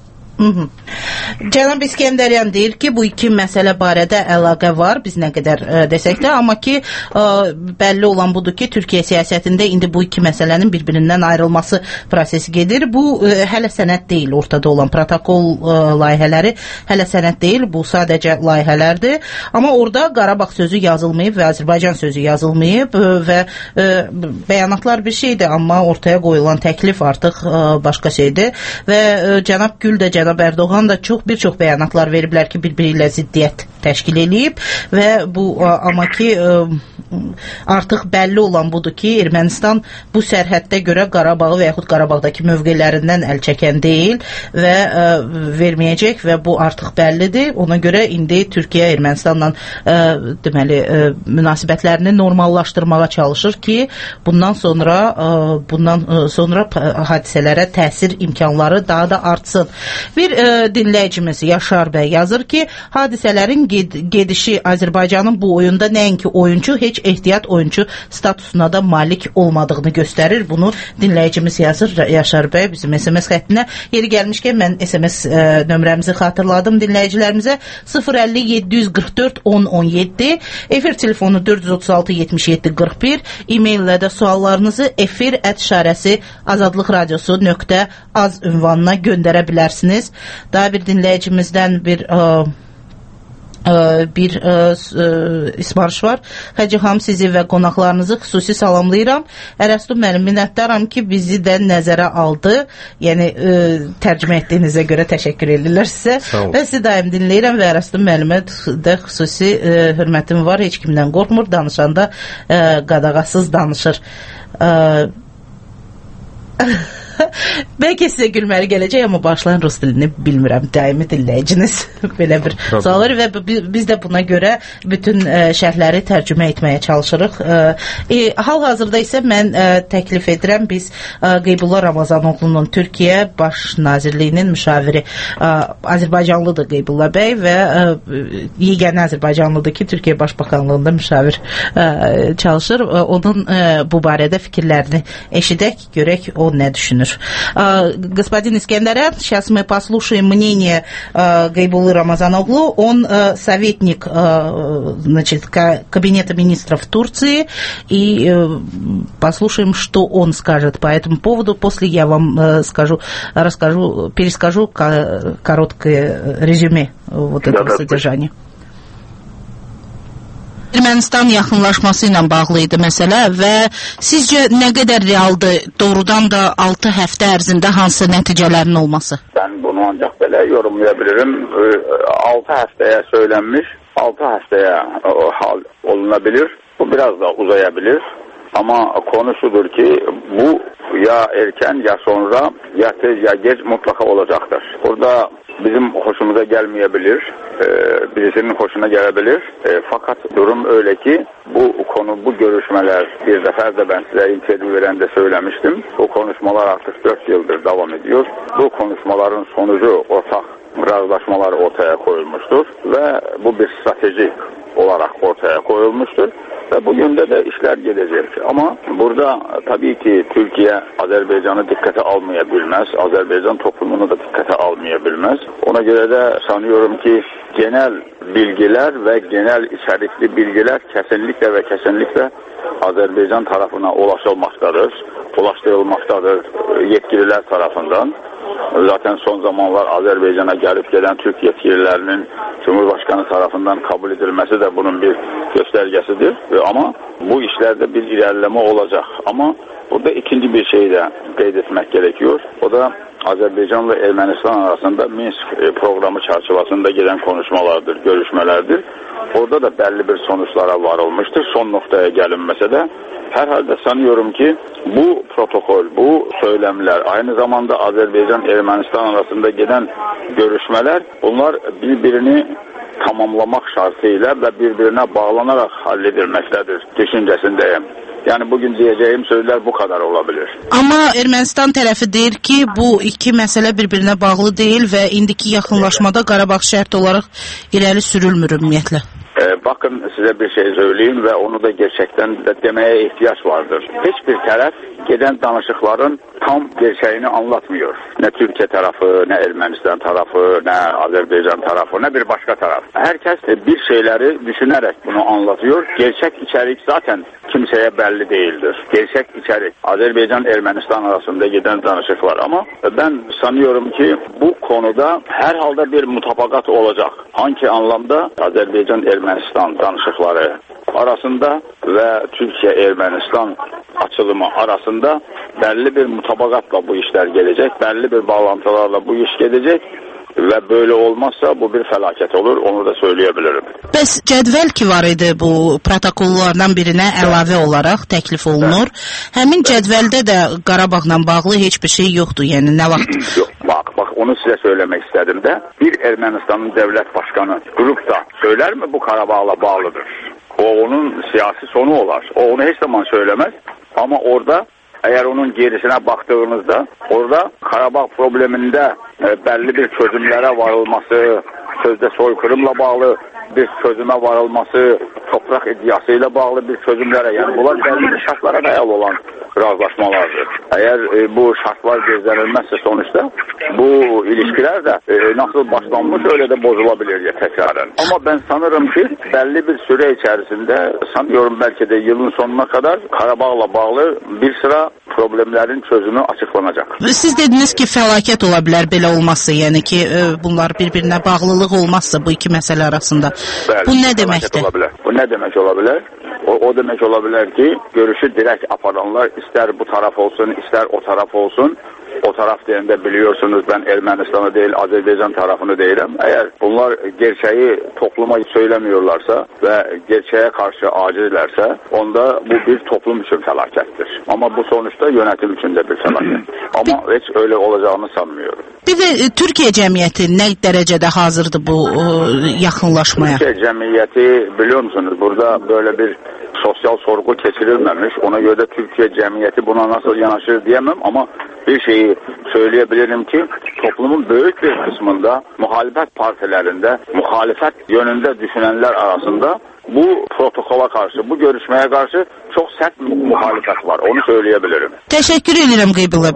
Cənab İskəndəryan deyir ki, bu iki məsələ barədə əlaqə var, biz nə qədər ə, desək də, amma ki, ə, bəlli olan budur ki, Türkiyə siyasətində indi bu iki məsələnin bir-birindən ayrılması prosesi gedir. Bu ə, hələ sənəd deyil, ortada olan protokol ə, layihələri hələ sənəd deyil, bu sadəcə layihələrdir. Amma orada Qarabağ sözü yazılmayıb və Azərbaycan sözü yazılmayıb ə, və ə, bəyanatlar bir şeydir, amma ortaya qoyulan təklif artıq ə, başqa şeydir və ə, cənab Gül də cənab Erdoğan da çox bir çox bəyanatlar veriblər ki, bir-biri ilə ziddiyyət təşkil eləyib və bu amma ki artıq bəlli olan budur ki, Ermənistan bu sərhəddə görə Qarabağı və yaxud Qarabağdakı mövqelərindən əl çəkən deyil və ə, verməyəcək və bu artıq bəllidir. Ona görə indi Türkiyə Ermənistanla ə, deməli ə, münasibətlərini normallaşdırmağa çalışır ki, bundan sonra ə, bundan ə, sonra hadisələrə təsir imkanları daha da artsın. Bir ə, dinləyicimiz Yaşar bəy yazır ki, hadisələrin ged gedişi Azərbaycanın bu oyunda nəinki oyuncu, heç ehtiyat oyuncu statusuna da malik olmadığını göstərir. Bunu dinləyicimiz yazır Yaşar bəy bizim S M S xəttinə. Yeri gəlmişkən mən S M S ə, nömrəmizi xatırladım dinləyicilərimizə. sıfır əlli yeddi yüz qırx dörd on on yeddi, efir telefonu dörd yüz otuz altı yetmiş yeddi qırx bir, e-maillə də suallarınızı efir ət işarəsi azadlıq radiosu nöqtə az ünvanına göndərə bilərsiniz. Daha bir dinləyicimizdən bir ə, bir ə, ə, ismarış var. Hacı Ham, sizi və qonaqlarınızı xüsusi salamlayıram. Ərəstu müəllim, minnətdaram ki, bizi də nəzərə aldı. Yəni ə, tərcümə etdiyinizə görə təşəkkür edirlər sizə. Və sizi daim dinləyirəm və Ərəstu müəllimə də xüsusi ə, hörmətim var. Heç kimdən qorxmur, danışanda ə, qadağasız danışır. Ə, Bəlkə sizə gülməli gələcək, amma başlayan rus dilini bilmirəm, daimi dinləyiciniz belə bir suallar və biz də buna görə bütün ə, şərhləri tərcümə etməyə çalışırıq. E, hal-hazırda isə mən ə, təklif edirəm, biz ə, Qeybullah Ramazanoğlu'nun Türkiyə Baş Nazirliyinin müşaviri ə, Azərbaycanlıdır Qeybullah bəy və ə, yeganə Azərbaycanlıdır ki, Türkiyə Başbakanlığında müşavir ə, çalışır. Onun ə, bu barədə fikirlərini eşidək, görək o nə düşünür. Владимир. Господин Искендерян, сейчас мы послушаем мнение Гайбуллы Рамазаноглу. Он советник, значит, Кабинета министров Турции. И послушаем, что он скажет по этому поводу. После я вам скажу, расскажу, перескажу короткое резюме вот этого да, содержания. Ermənistan yaxınlaşması ilə bağlı idi məsələ və sizcə nə qədər realdır doğrudan da altı həftə ərzində hansı nəticələrin olması? Ben bunu ancak belə yorumlayabilirim. altı həftəyə söylənmiş, altı həftəyə hal olunabilir. Bu biraz da uzayabilir. Ama konu şudur ki bu ya erken ya sonra ya tez ya geç mutlaka olacaktır. Burada bizim hoşumuza gelmeyebilir, e, birisinin hoşuna gelebilir. E, fakat durum öyle ki bu konu, bu görüşmeler bir defa da ben size interview verende söylemiştim. Bu konuşmalar artık dört yıldır devam ediyor. Bu konuşmaların sonucu ortak razılaşmalar ortaya koyulmuştur ve bu bir stratejik olarak ortaya koyulmuştur. Ve bugün de de işler gelecek. Ama burada tabii ki Türkiye Azerbaycan'ı dikkate almayabilmez. Azerbaycan toplumunu da dikkate almayabilmez. Ona göre de sanıyorum ki genel bilgiler ve genel içerikli bilgiler kesinlikle ve kesinlikle Azerbaycan tarafına ulaşılmaktadır. Ulaştırılmaktadır yetkililer tarafından. Zaten son zamanlar Azerbaycan'a gelip gelen Türk yetkililerinin Cumhurbaşkanı tarafından kabul edilmesi de bunun bir göstergesidir. Ama bu işlerde bir ilerleme olacak. Ama burada ikinci bir şeyi de kaydetmek gerekiyor. O da Azerbaycan ve Ermenistan arasında Minsk programı çerçevesinde gelen konuşmalardır, görüşmelerdir. Orada da belli bir sonuçlara varılmıştır. Son noktaya gelinmese de herhalde sanıyorum ki bu protokol, bu söylemler, aynı zamanda Azerbaycan-Ermenistan arasında giden görüşmeler, bunlar birbirini tamamlamak şartıyla ve birbirine bağlanarak halledilmektedir düşüncesindeyim. Yani bugün diyeceğim sözler bu kadar olabilir. Ama Ermənistan tərəfi deyir ki, bu iki məsələ bir-birinə bağlı deyil və indiki yaxınlaşmada Qarabağ şərt olaraq irəli sürülmür ümumiyyətlə. Ee, bakın size bir şey söyleyeyim ve onu da gerçekten de demeye ihtiyaç vardır. Hiçbir taraf gelen danışıkların tam gerçeğini anlatmıyor. Ne Türkiye tarafı, ne Ermenistan tarafı, ne Azerbaycan tarafı, ne bir başka taraf. Herkes bir şeyleri düşünerek bunu anlatıyor. Gerçek içerik zaten kimseye belli değildir. Gerçek içerik Azerbaycan-Ermenistan arasında giden danışıklar. Ama ben sanıyorum ki bu konuda herhalde bir mutabakat olacak. Hangi anlamda? Azerbaycan-Ermenistan danışıkları arasında ve Türkiye-Ermenistan açılımı arasında belli bir mutabakatla bu işler gelecek. Belli bir bağlantılarla bu iş gelecek. Ve böyle olmazsa bu bir felaket olur, onu da söyleyebilirim. Bəs cədvəl ki var idi bu protokollardan birinə əlavə olaraq təklif olunur. Həmin cədvəldə də Qarabağla bağlı heç bir şey yoxdur, yəni nə vaxt? Yok, bak bak onu size söylemek istedim de bir Ermenistan'ın devlet başkanı durup da söyler mi bu Karabağ'la bağlıdır? O onun siyasi sonu olar. O onu hiç zaman söylemez ama orada eğer onun gerisine baktığınızda orada Karabağ probleminde e, belli bir çözümlere varılması, sözde soykırımla bağlı bir çözüme varılması, toprak iddiasıyla bağlı bir çözümlere, yani bunlar belli şartlara dayalı olan razılaşmalardır. Eğer e, bu şartlar gözlenilmezse sonuçta bu ilişkiler de e, nasıl başlanmış öyle de bozulabilir ya tekraren. Ama ben sanırım ki belli bir süre içerisinde, sanıyorum belki de yılın sonuna kadar Karabağ'la bağlı bir sıra problemlerin çözümü açıklanacak. Siz dediniz ki felaket ola bilər belə olmazsa, yəni ki e, bunlar bir-birinə bağlılıq olmazsa bu iki məsələ arasında. Bəli, bu nə deməkdir? Bu nə demək ola bilər? O, o demek olabilir ki görüşü direkt aparanlar ister bu taraf olsun ister o taraf olsun. O taraf deyəndə biliyorsunuz ben Ermenistan'ı değil Azerbaycan tarafını değilim. Eğer bunlar gerçeği topluma söylemiyorlarsa ve gerçeğe karşı acizlerse onda bu bir toplum için felakettir. Ama bu sonuçta yönetim için de bir felaket. Ama hiç öyle olacağını sanmıyorum. Bir de e, Türkiye cemiyeti ne derecede hazırdı bu e, yakınlaşmaya? Türkiye cemiyeti biliyor musunuz burada böyle bir sosyal sorgu geçirilmemiş. Ona göre de Türkiye cemiyeti buna nasıl yanaşır diyemem ama bir şeyi söyleyebilirim ki toplumun büyük bir kısmında muhalefet partilerinde muhalefet yönünde düşünenler arasında bu protokola karşı, bu görüşmeye karşı çok sert muhalefet var. Onu söyleyebilirim. Teşekkür ederim Qeybulla Bey.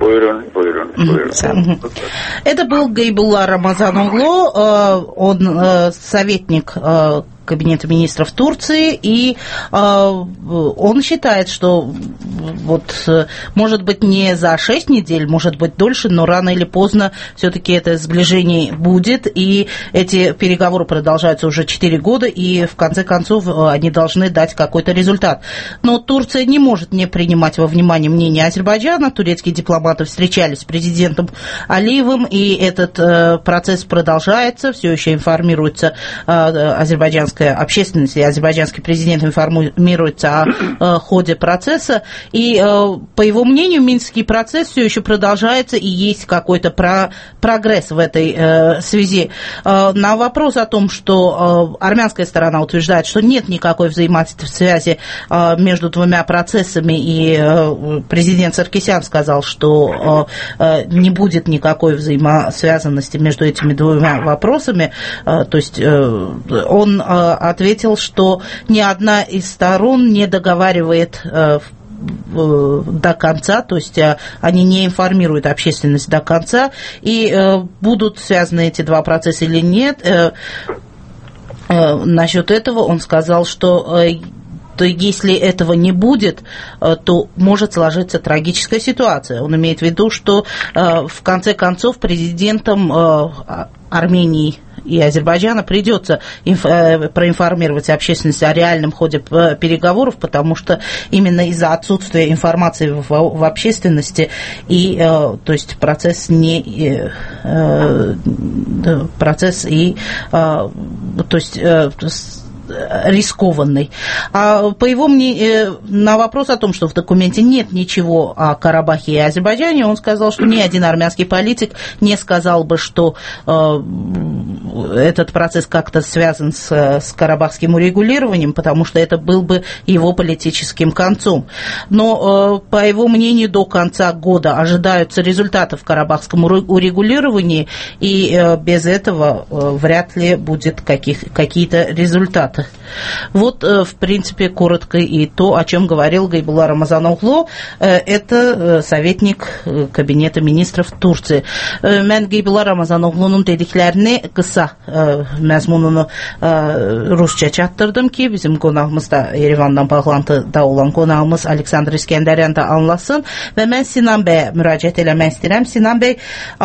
Buyurun, buyurun, buyurun. Это был Гайбулла Рамазаноглу, он советник Кабинета министров Турции, и э, он считает, что вот, может быть, не за шесть недель, может быть, дольше, но рано или поздно все-таки это сближение будет, и эти переговоры продолжаются уже четыре года, и в конце концов они должны дать какой-то результат. Но Турция не может не принимать во внимание мнение Азербайджана. Турецкие дипломаты встречались с президентом Алиевым, и этот э, процесс продолжается, все еще информируется э, азербайджанская общественность, и азербайджанский президент информируется о э, ходе процесса, и, э, по его мнению, Минский процесс все еще продолжается, и есть какой-то про- прогресс в этой э, связи. Э, на вопрос о том, что э, армянская сторона утверждает, что нет никакой взаимосвязи э, между двумя процессами, и э, президент Саркисян сказал, что э, э, не будет никакой взаимосвязанности между этими двумя вопросами, э, то есть э, он э, ответил, что ни одна из сторон не договаривает э, до конца, то есть э, они не информируют общественность до конца, и э, будут связаны эти два процесса или нет. Э, э, насчет этого он сказал, что э, то если этого не будет, то может сложиться трагическая ситуация. Он имеет в виду, что в конце концов президентам Армении и Азербайджана придется инф- проинформировать общественность о реальном ходе переговоров, потому что именно из-за отсутствия информации в, в общественности и, э, то есть процесс не э, процесс и э, то есть э, рискованный. А по его мнению, на вопрос о том, что в документе нет ничего о Карабахе и Азербайджане, он сказал, что ни один армянский политик не сказал бы, что э, этот процесс как-то связан с, с карабахским урегулированием, потому что это был бы его политическим концом. Но, э, по его мнению, до конца года ожидаются результаты в карабахском урегулировании, и э, без этого э, вряд ли будет каких, какие-то результаты. Вот, в принципе, коротко и то, о чем говорил Гайбулла Рамазаноглу, это советник Кабинета министров Турции. Mən Гайбулла Рамазаноглунun dediklərini qısa məzmununu rusca çatdırdım ki, bizim qonağımız da Yerevandan bağlantıda olan qonağımız Aleksandr İskəndəryan da anlasın və mən Sinan bəyə müraciət eləmək istəyirəm. Sinan bəy,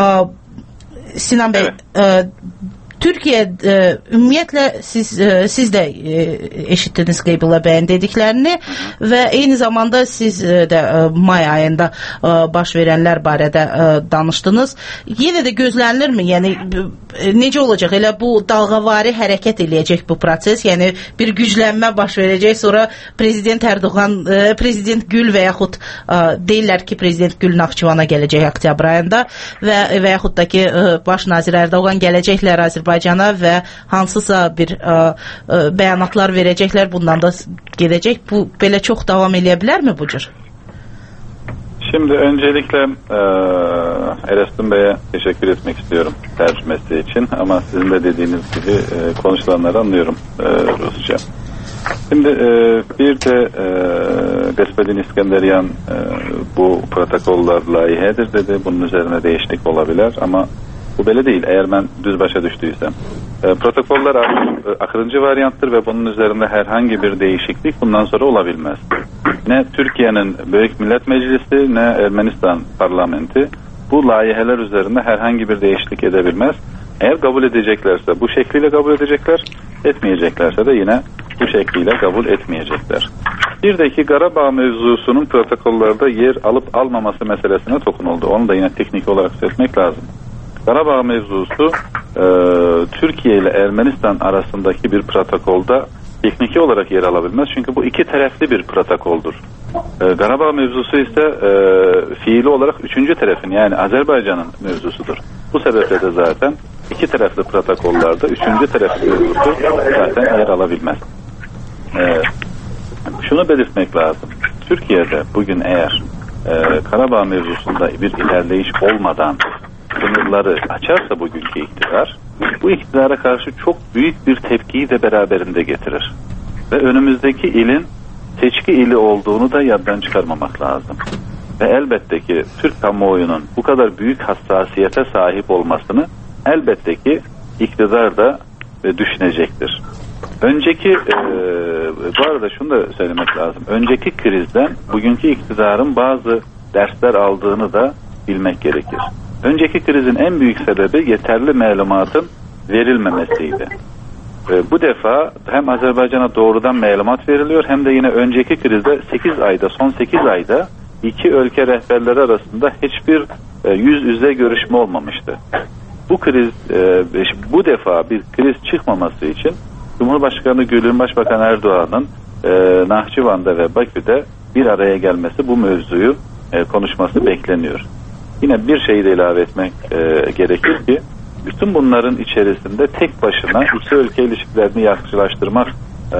Sinan bəy, Türkiye e, ümumiyyətlə siz e, siz də e, eşitdiniz Qeybulla bəyin dediklərini və eyni zamanda siz e, də e, may ayında e, baş verənlər barədə e, danışdınız. Yenə də gözlənilirmi? Yəni e, necə olacaq? Elə bu dalğavari hərəkət eləyəcək bu proses? Yəni bir güclənmə baş verəcək, sonra prezident Erdoğan, e, prezident Gül və yaxud e, deyirlər ki, prezident Gül Naxçıvana gələcək oktyabr ayında və və yaxud da ki e, baş nazir Erdoğan gələcəklər Azərbaycana və hansısa bir ə, ə, bəyanatlar verəcəklər, bundan da gedəcək. Bu belə çox davam eləyə bilərmi bu cür? Şimdi öncelikle e, Erastum Bey'e teşekkür etmek istiyorum tercümesi için, ama sizin de dediğiniz gibi e, konuşulanları anlıyorum e, Rusça. Şimdi e, bir de e, Господин İskenderiyan e, bu protokoller layihedir dedi. Bunun üzerine değişiklik olabilir ama bu böyle değil, eğer ben düz başa düştüysem. E, protokoller akırıncı varyanttır ve bunun üzerinde herhangi bir değişiklik bundan sonra olabilmez. Ne Türkiye'nin Büyük Millet Meclisi ne Ermenistan parlamenti bu layiheler üzerinde herhangi bir değişiklik edebilmez. Eğer kabul edeceklerse bu şekliyle kabul edecekler, etmeyeceklerse de yine bu şekliyle kabul etmeyecekler. Bir de ki Karabağ mevzusunun protokollerde yer alıp almaması meselesine dokunuldu. Onu da yine teknik olarak söylemek lazım. Karabağ mevzusu e, Türkiye ile Ermenistan arasındaki bir protokolda tekniki olarak yer alabilmez. Çünkü bu iki taraflı bir protokoldur. E, Karabağ mevzusu ise e, fiili olarak üçüncü tarafın, yani Azerbaycan'ın mevzusudur. Bu sebeple de zaten iki taraflı protokollerde üçüncü taraflı mevzusu zaten yer alabilmez. E, şunu belirtmek lazım. Türkiye'de bugün eğer e, Karabağ mevzusunda bir ilerleyiş olmadan sınırları açarsa bugünkü iktidar, bu iktidara karşı çok büyük bir tepkiyi de beraberinde getirir. Ve önümüzdeki ilin seçki ili olduğunu da yaddan çıkarmamak lazım. ve elbette ki Türk kamuoyunun bu kadar büyük hassasiyete sahip olmasını elbette ki iktidar da e, düşünecektir. Önceki, e, bu arada şunu da söylemek lazım. Önceki krizden bugünkü iktidarın bazı dersler aldığını da bilmek gerekir. Önceki krizin en büyük sebebi yeterli malumatın verilmemesiydi. E, bu defa hem Azerbaycan'a doğrudan malumat veriliyor hem de yine önceki krizde sekiz ayda, son sekiz ayda iki ülke rehberleri arasında hiçbir e, yüz yüze görüşme olmamıştı. Bu kriz, e, bu defa bir kriz çıkmaması için Cumhurbaşkanı Gül'ün, Başbakan Erdoğan'ın e, Nahçıvan'da ve Bakü'de bir araya gelmesi, bu mevzuyu e, konuşması bekleniyor. Yine bir şeyi de ilave etmek e, gerekir ki bütün bunların içerisinde tek başına iki ülke ilişkilerini yakışılaştırmak e,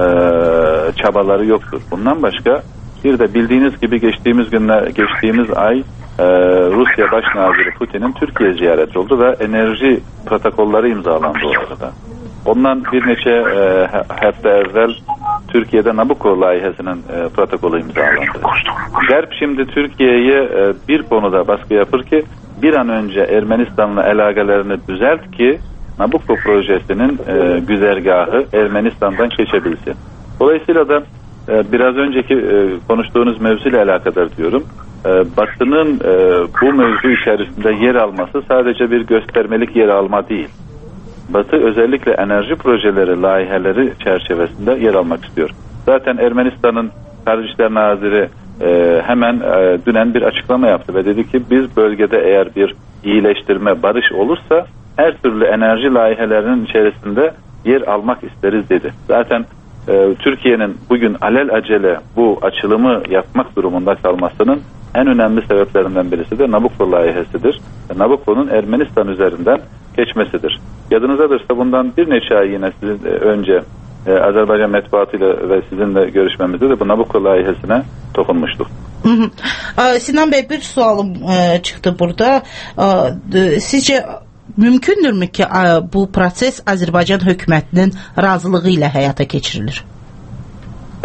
çabaları yoktur. Bundan başka bir de bildiğiniz gibi geçtiğimiz günler, geçtiğimiz ay e, Rusya Başnaziri Putin'in Türkiye ziyareti oldu ve enerji protokolları imzalandı orada. Ondan bir neçe e, hafta evvel Türkiye'de Nabucco layihesinin e, protokolü imzalandı. Garp şimdi Türkiye'ye e, bir konuda baskı yapır ki bir an önce Ermenistan'la alakalarını düzelt ki Nabucco projesinin e, güzergahı Ermenistan'dan geçebilsin. Dolayısıyla da e, biraz önceki e, konuştuğunuz mevzuyla alakadar diyorum. E, Batı'nın e, bu mevzu içerisinde yer alması sadece bir göstermelik yer alma değil. Batı özellikle enerji projeleri, layiheleri çerçevesinde yer almak istiyor. Zaten Ermenistan'ın Dışişleri Naziri e, hemen e, dünen bir açıklama yaptı ve dedi ki biz bölgede eğer bir iyileştirme, barış olursa her türlü enerji layihelerinin içerisinde yer almak isteriz dedi. Zaten e, Türkiye'nin bugün alelacele bu açılımı yapmak durumunda kalmasının en önemli sebeplerinden birisi de Nabucco layihesidir. Nabucco'nun Ermenistan üzerinden geçmesidir. Yadınızdadırsa bundan bir neçe ay yine sizin önce e, Azerbaycan metbuatıyla ve sizinle görüşmemizde de bu Nabucco layihesine dokunmuştuk. Hı hı. Sinan Bey, bir sualım e, çıktı burada. E, sizce mümkündür mü ki e, bu proses Azerbaycan hökumətinin razılığı ilə həyata keçirilir? E,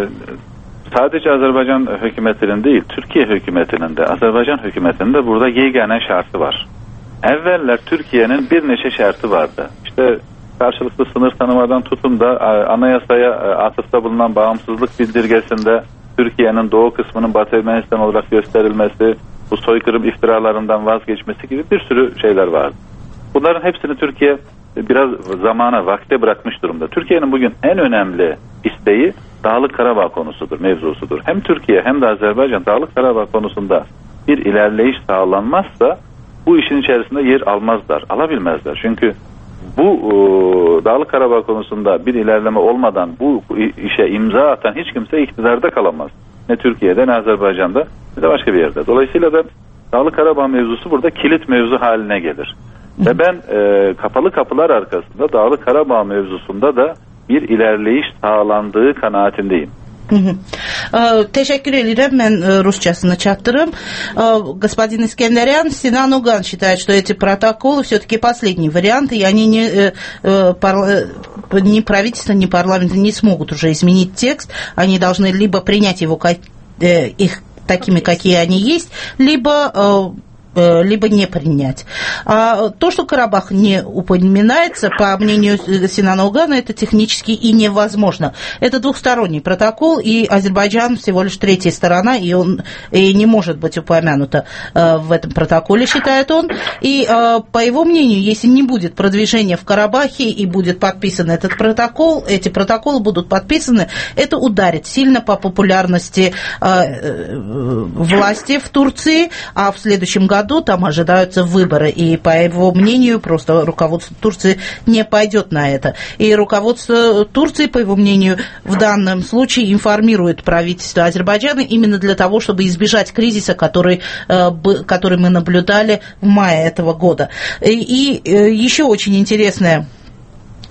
sadece Azerbaycan hükümetinin değil, Türkiye hükümetinin de, Azerbaycan hükümetinin de burada yegane şartı var. Evveller Türkiye'nin bir neçe şartı vardı. İşte karşılıklı sınır tanımadan tutun da anayasaya atıfta bulunan bağımsızlık bildirgesinde Türkiye'nin doğu kısmının Batı Ermenistan olarak gösterilmesi, bu soykırım iftiralarından vazgeçmesi gibi bir sürü şeyler vardı. Bunların hepsini Türkiye biraz zamana, vakte bırakmış durumda. Türkiye'nin bugün en önemli isteği Dağlık Karabağ konusudur, mevzusudur. Hem Türkiye hem de Azerbaycan Dağlık Karabağ konusunda bir ilerleyiş sağlanmazsa bu işin içerisinde yer almazlar, alabilmezler. Çünkü bu e, Dağlık Karabağ konusunda bir ilerleme olmadan bu işe imza atan hiç kimse iktidarda kalamaz. Ne Türkiye'de ne Azerbaycan'da ne de başka bir yerde. Dolayısıyla da Dağlık Karabağ mevzusu burada kilit mevzu haline gelir. Ve ben e, kapalı kapılar arkasında Dağlık Karabağ mevzusunda da bir ilerleyiş sağlandığı kanaatindeyim. Hı hı. Teşekkür ederim. Ben русчасını çаттırım. Господин Искендерян, Синан Уган считает, что эти протоколы все-таки последний вариант, и они не, ни правительство, ни парламент не смогут уже изменить текст. Они должны либо принять его их такими, какие они есть, либо либо не принять. А то, что Карабах не упоминается, по мнению Синана Угана, это технически и невозможно. Это двухсторонний протокол, и Азербайджан всего лишь третья сторона, и он и не может быть упомянуто э, в этом протоколе, считает он. И э, по его мнению, если не будет продвижения в Карабахе и будет подписан этот протокол, эти протоколы будут подписаны, это ударит сильно по популярности э, э, власти в Турции, а в следующем году там ожидаются выборы, и по его мнению просто руководство Турции не пойдет на это. И руководство Турции, по его мнению, в данном случае информирует правительство Азербайджана именно для того, чтобы избежать кризиса, который, который мы наблюдали в мае этого года. И еще очень интересная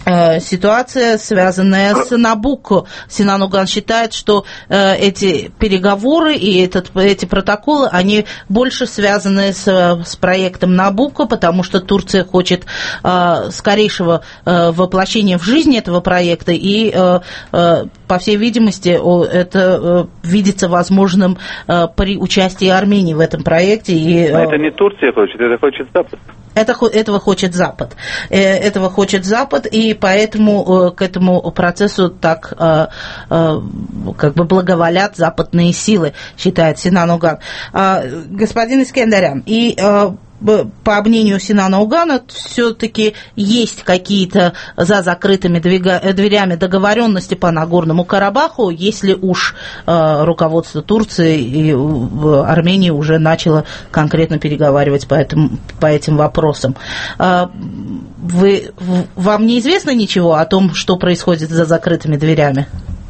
ситуация, связанная с Набуко. Синан Оган считает, что э, эти переговоры и этот, эти протоколы, они больше связаны с, с проектом Набуко, потому что Турция хочет э, скорейшего э, воплощения в жизнь этого проекта, и, э, э, по всей видимости, это э, видится возможным э, при участии Армении в этом проекте. И, э, это не Турция хочет, это хочет Запад. Это, этого хочет Запад. Этого хочет Запад, и поэтому к этому процессу так как бы благоволят западные силы, считает Синан Оган. Господин Искендарян, и по мнению Синана Огана, все-таки есть какие-то за закрытыми дверями договоренности по Нагорному Карабаху, если уж э, руководство Турции и Армении уже начало конкретно переговаривать по, этому, по этим вопросам. Э, вы, вам неизвестно ничего о том, что происходит за закрытыми дверями?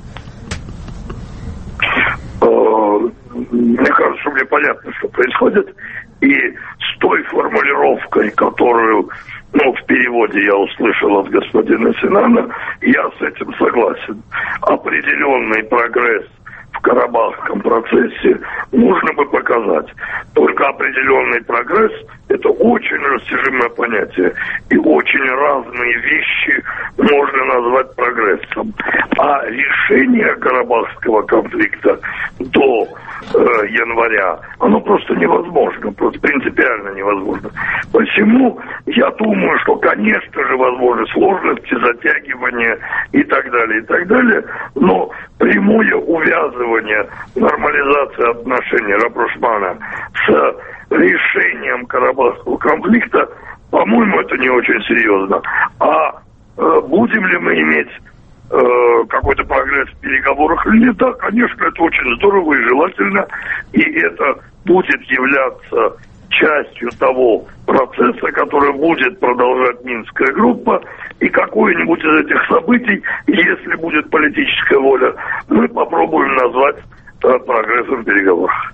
Мне кажется, мне понятно, что происходит. И с той формулировкой, которую, ну, в переводе я услышал от господина Синана, я с этим согласен. Определенный прогресс в Карабахском процессе нужно бы показать. Только определенный прогресс – это очень растяжимое понятие. И очень разные вещи можно назвать прогрессом. А решение Карабахского конфликта до э, января, оно просто невозможно, просто принципиально невозможно. Посему я думаю, что, конечно же, возможны сложности, затягивания и так далее, и так далее, но прямое увязывание, нормализация отношений Рапрошмана с решением Карабахского конфликта, по-моему, это не очень серьезно. А э, будем ли мы иметь э, какой-то прогресс в переговорах или нет? Да, конечно, это очень здорово и желательно, и это будет являться частью того процесса, который будет продолжать Минская группа, и какое-нибудь из этих событий, если будет политическая воля, мы попробуем назвать э, прогрессом в переговорах.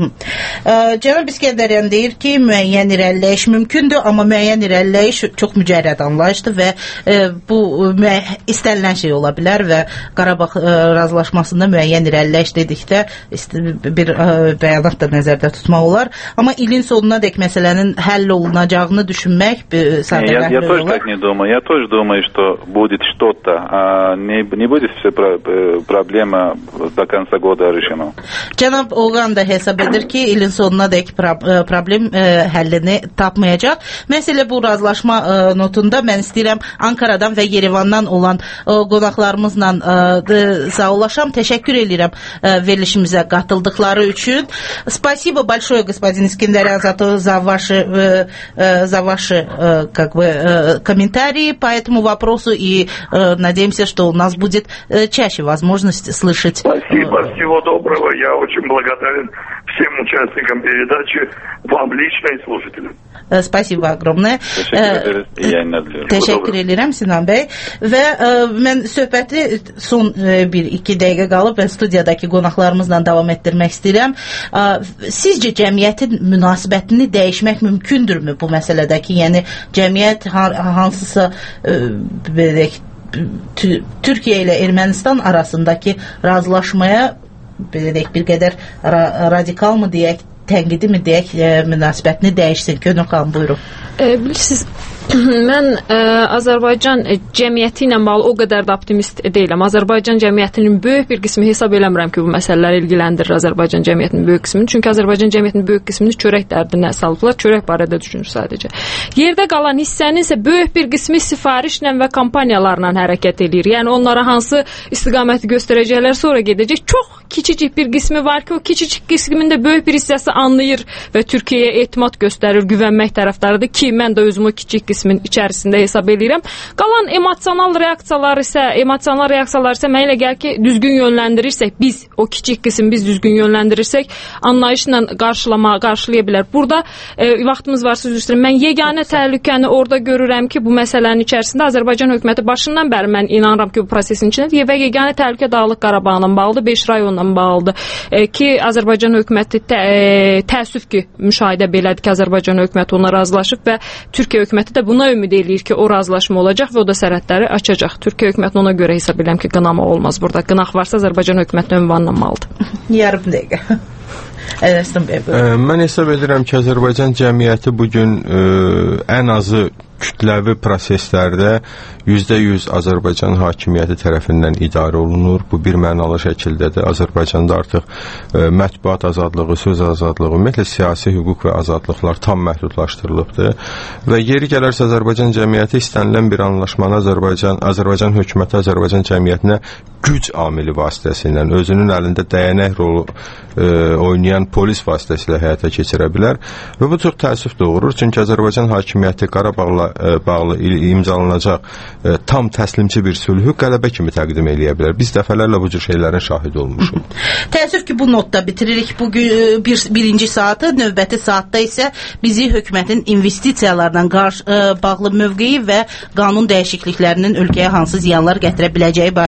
Cənab İskəndəryan deyir ki, müəyyən irəliləyiş mümkündür, amma müəyyən irəliləyiş çox mücərrəd anlayışdır və e, bu istənilən şey ola bilər və Qarabağ e, razılaşmasında müəyyən irəliləyiş dedikdə bir e, bəyanat da nəzərdə tutmaq olar. Amma ilin sonuna dək məsələnin həll olunacağını düşünmək sadələhli olar. Я тоже так не думаю. Я тоже думаю, что будет что-то, а не, не будет все проблема до конца года решена. Cənab Oğan da hesab edir ki, ilin sonuna dək problem e, həllini tapmayacaq. Məsələ bu razılaşma e, notunda mən istəyirəm Ankaradan və Yerevandan olan e, qonaqlarımızla e, sağollaşam. Təşəkkür edirəm e, verilişimizə qatıldıqları üçün. Спасибо большое, господин Искендарян, за, то, за ваши, э, э, за ваши э, как бы, э, комментарии по этому вопросу, и э, надеемся, что у нас будет э, чаще возможность слышать. Спасибо, всего доброго. Я очень благодарен всем участникам передачи, вам лично и слушателям. Спасибо огромное. Təşəkkür edirəm Sinan bəy. Və ə, mən söhbəti son bir iki dəqiqə qalıb və studiyadakı qonaqlarımızla davam etdirmək istəyirəm. Ə, sizcə cəmiyyətin münasibətini dəyişmək mümkündürmü bu məsələdəki? Yəni cəmiyyət hansısa ə, belə Türkiyə ilə Ermənistan arasındakı razılaşmaya belə deyək, bir qədər ra radikal mı deyək, tənqidi mi deyək, e, münasibətini dəyişsin. Könül xanım, buyurun. E, bilirsiniz, mən e, Azərbaycan e, cəmiyyəti ilə bağlı o qədər də optimist deyiləm. Azərbaycan cəmiyyətinin böyük bir qismi hesab eləmirəm ki, bu məsələlər ilgiləndirir Azərbaycan cəmiyyətinin böyük qismini. Çünki Azərbaycan cəmiyyətinin böyük qismini çörək dərdinə salıblar. Çörək barədə düşünür sadəcə. Yerdə qalan hissənin isə böyük bir qismi sifarişlə və kampaniyalarla hərəkət edir. Yəni onlara hansı istiqaməti göstərəcəklər, sonra gedəcək. Çox kiçicik bir qismi var ki, o kiçicik qismin də böyük bir hissəsi anlayır və Türkiyəyə etimad göstərir, güvənmək tərəfdarıdır ki, mən də özümü kiçik qismin içərisində hesab edirəm. Qalan emosional reaksiyalar isə, emosional reaksiyalar isə mənə elə gəlir ki, düzgün yönləndirirsək, biz o kiçik qism biz düzgün yönləndirirsək, anlayışla qarşılama, qarşılaya bilər. Burada e, vaxtımız var, söz üstürüm. Mən yeganə təhlükəni orada görürəm ki, bu məsələnin içərisində Azərbaycan hökuməti başından bəri mən inanıram ki, bu prosesin içində və yeganə təhlükə Dağlıq Qarabağla bağlıdır, beş rayonla bağlıdır e, ki, Azərbaycan hökuməti tə, e, təəssüf ki, müşahidə belədir ki, Azərbaycan hökuməti ona razılaşıb və Türkiyə hökuməti də də buna ümid eləyir ki, o razılaşma olacaq və o da sərhədləri açacaq. Türkiyə hökuməti ona görə hesab edirəm ki, qınama olmaz burada. Qınaq varsa Azərbaycan hökumətinə ünvanlanmalıdır. Yarım dəqiqə. Ələstan bəy. Mən hesab edirəm ki, Azərbaycan cəmiyyəti bugün ə, ən azı kütləvi proseslərdə yüzdə yüz Azərbaycan hakimiyyəti tərəfindən idarə olunur. Bu bir mənalı şəkildədir. Azərbaycanda artıq ə, mətbuat azadlığı, söz azadlığı, ümumiyyətlə siyasi hüquq və azadlıqlar tam məhdudlaşdırılıbdır. Və yeri gələrsə Azərbaycan cəmiyyəti istənilən bir anlaşmanı Azərbaycan, Azərbaycan hökuməti Azərbaycan cəmiyyətinə güc amili vasitəsilə, özünün əlində dəyənək rolu ə, oynayan polis vasitəsilə həyata keçirə bilər. Və bu çox təəssüf doğurur. Çünki Azərbaycan hakimiyyəti Qarabağla ə, bağlı imzalanacaq ə, tam təslimçi bir sülhü qələbə kimi təqdim eləyə bilər. Biz dəfələrlə bu cür şeylərin şahidi olmuşuq. Təəssüf ki, bu notda bitiririk bu bir, birinci saatı. Növbəti saatda isə bizi hökumətin investisiyalarla qarşı, ə, bağlı mövqeyi və qanun dəyişikliklərinin ölkəyə hansı ziyanlar gətirə biləcəyi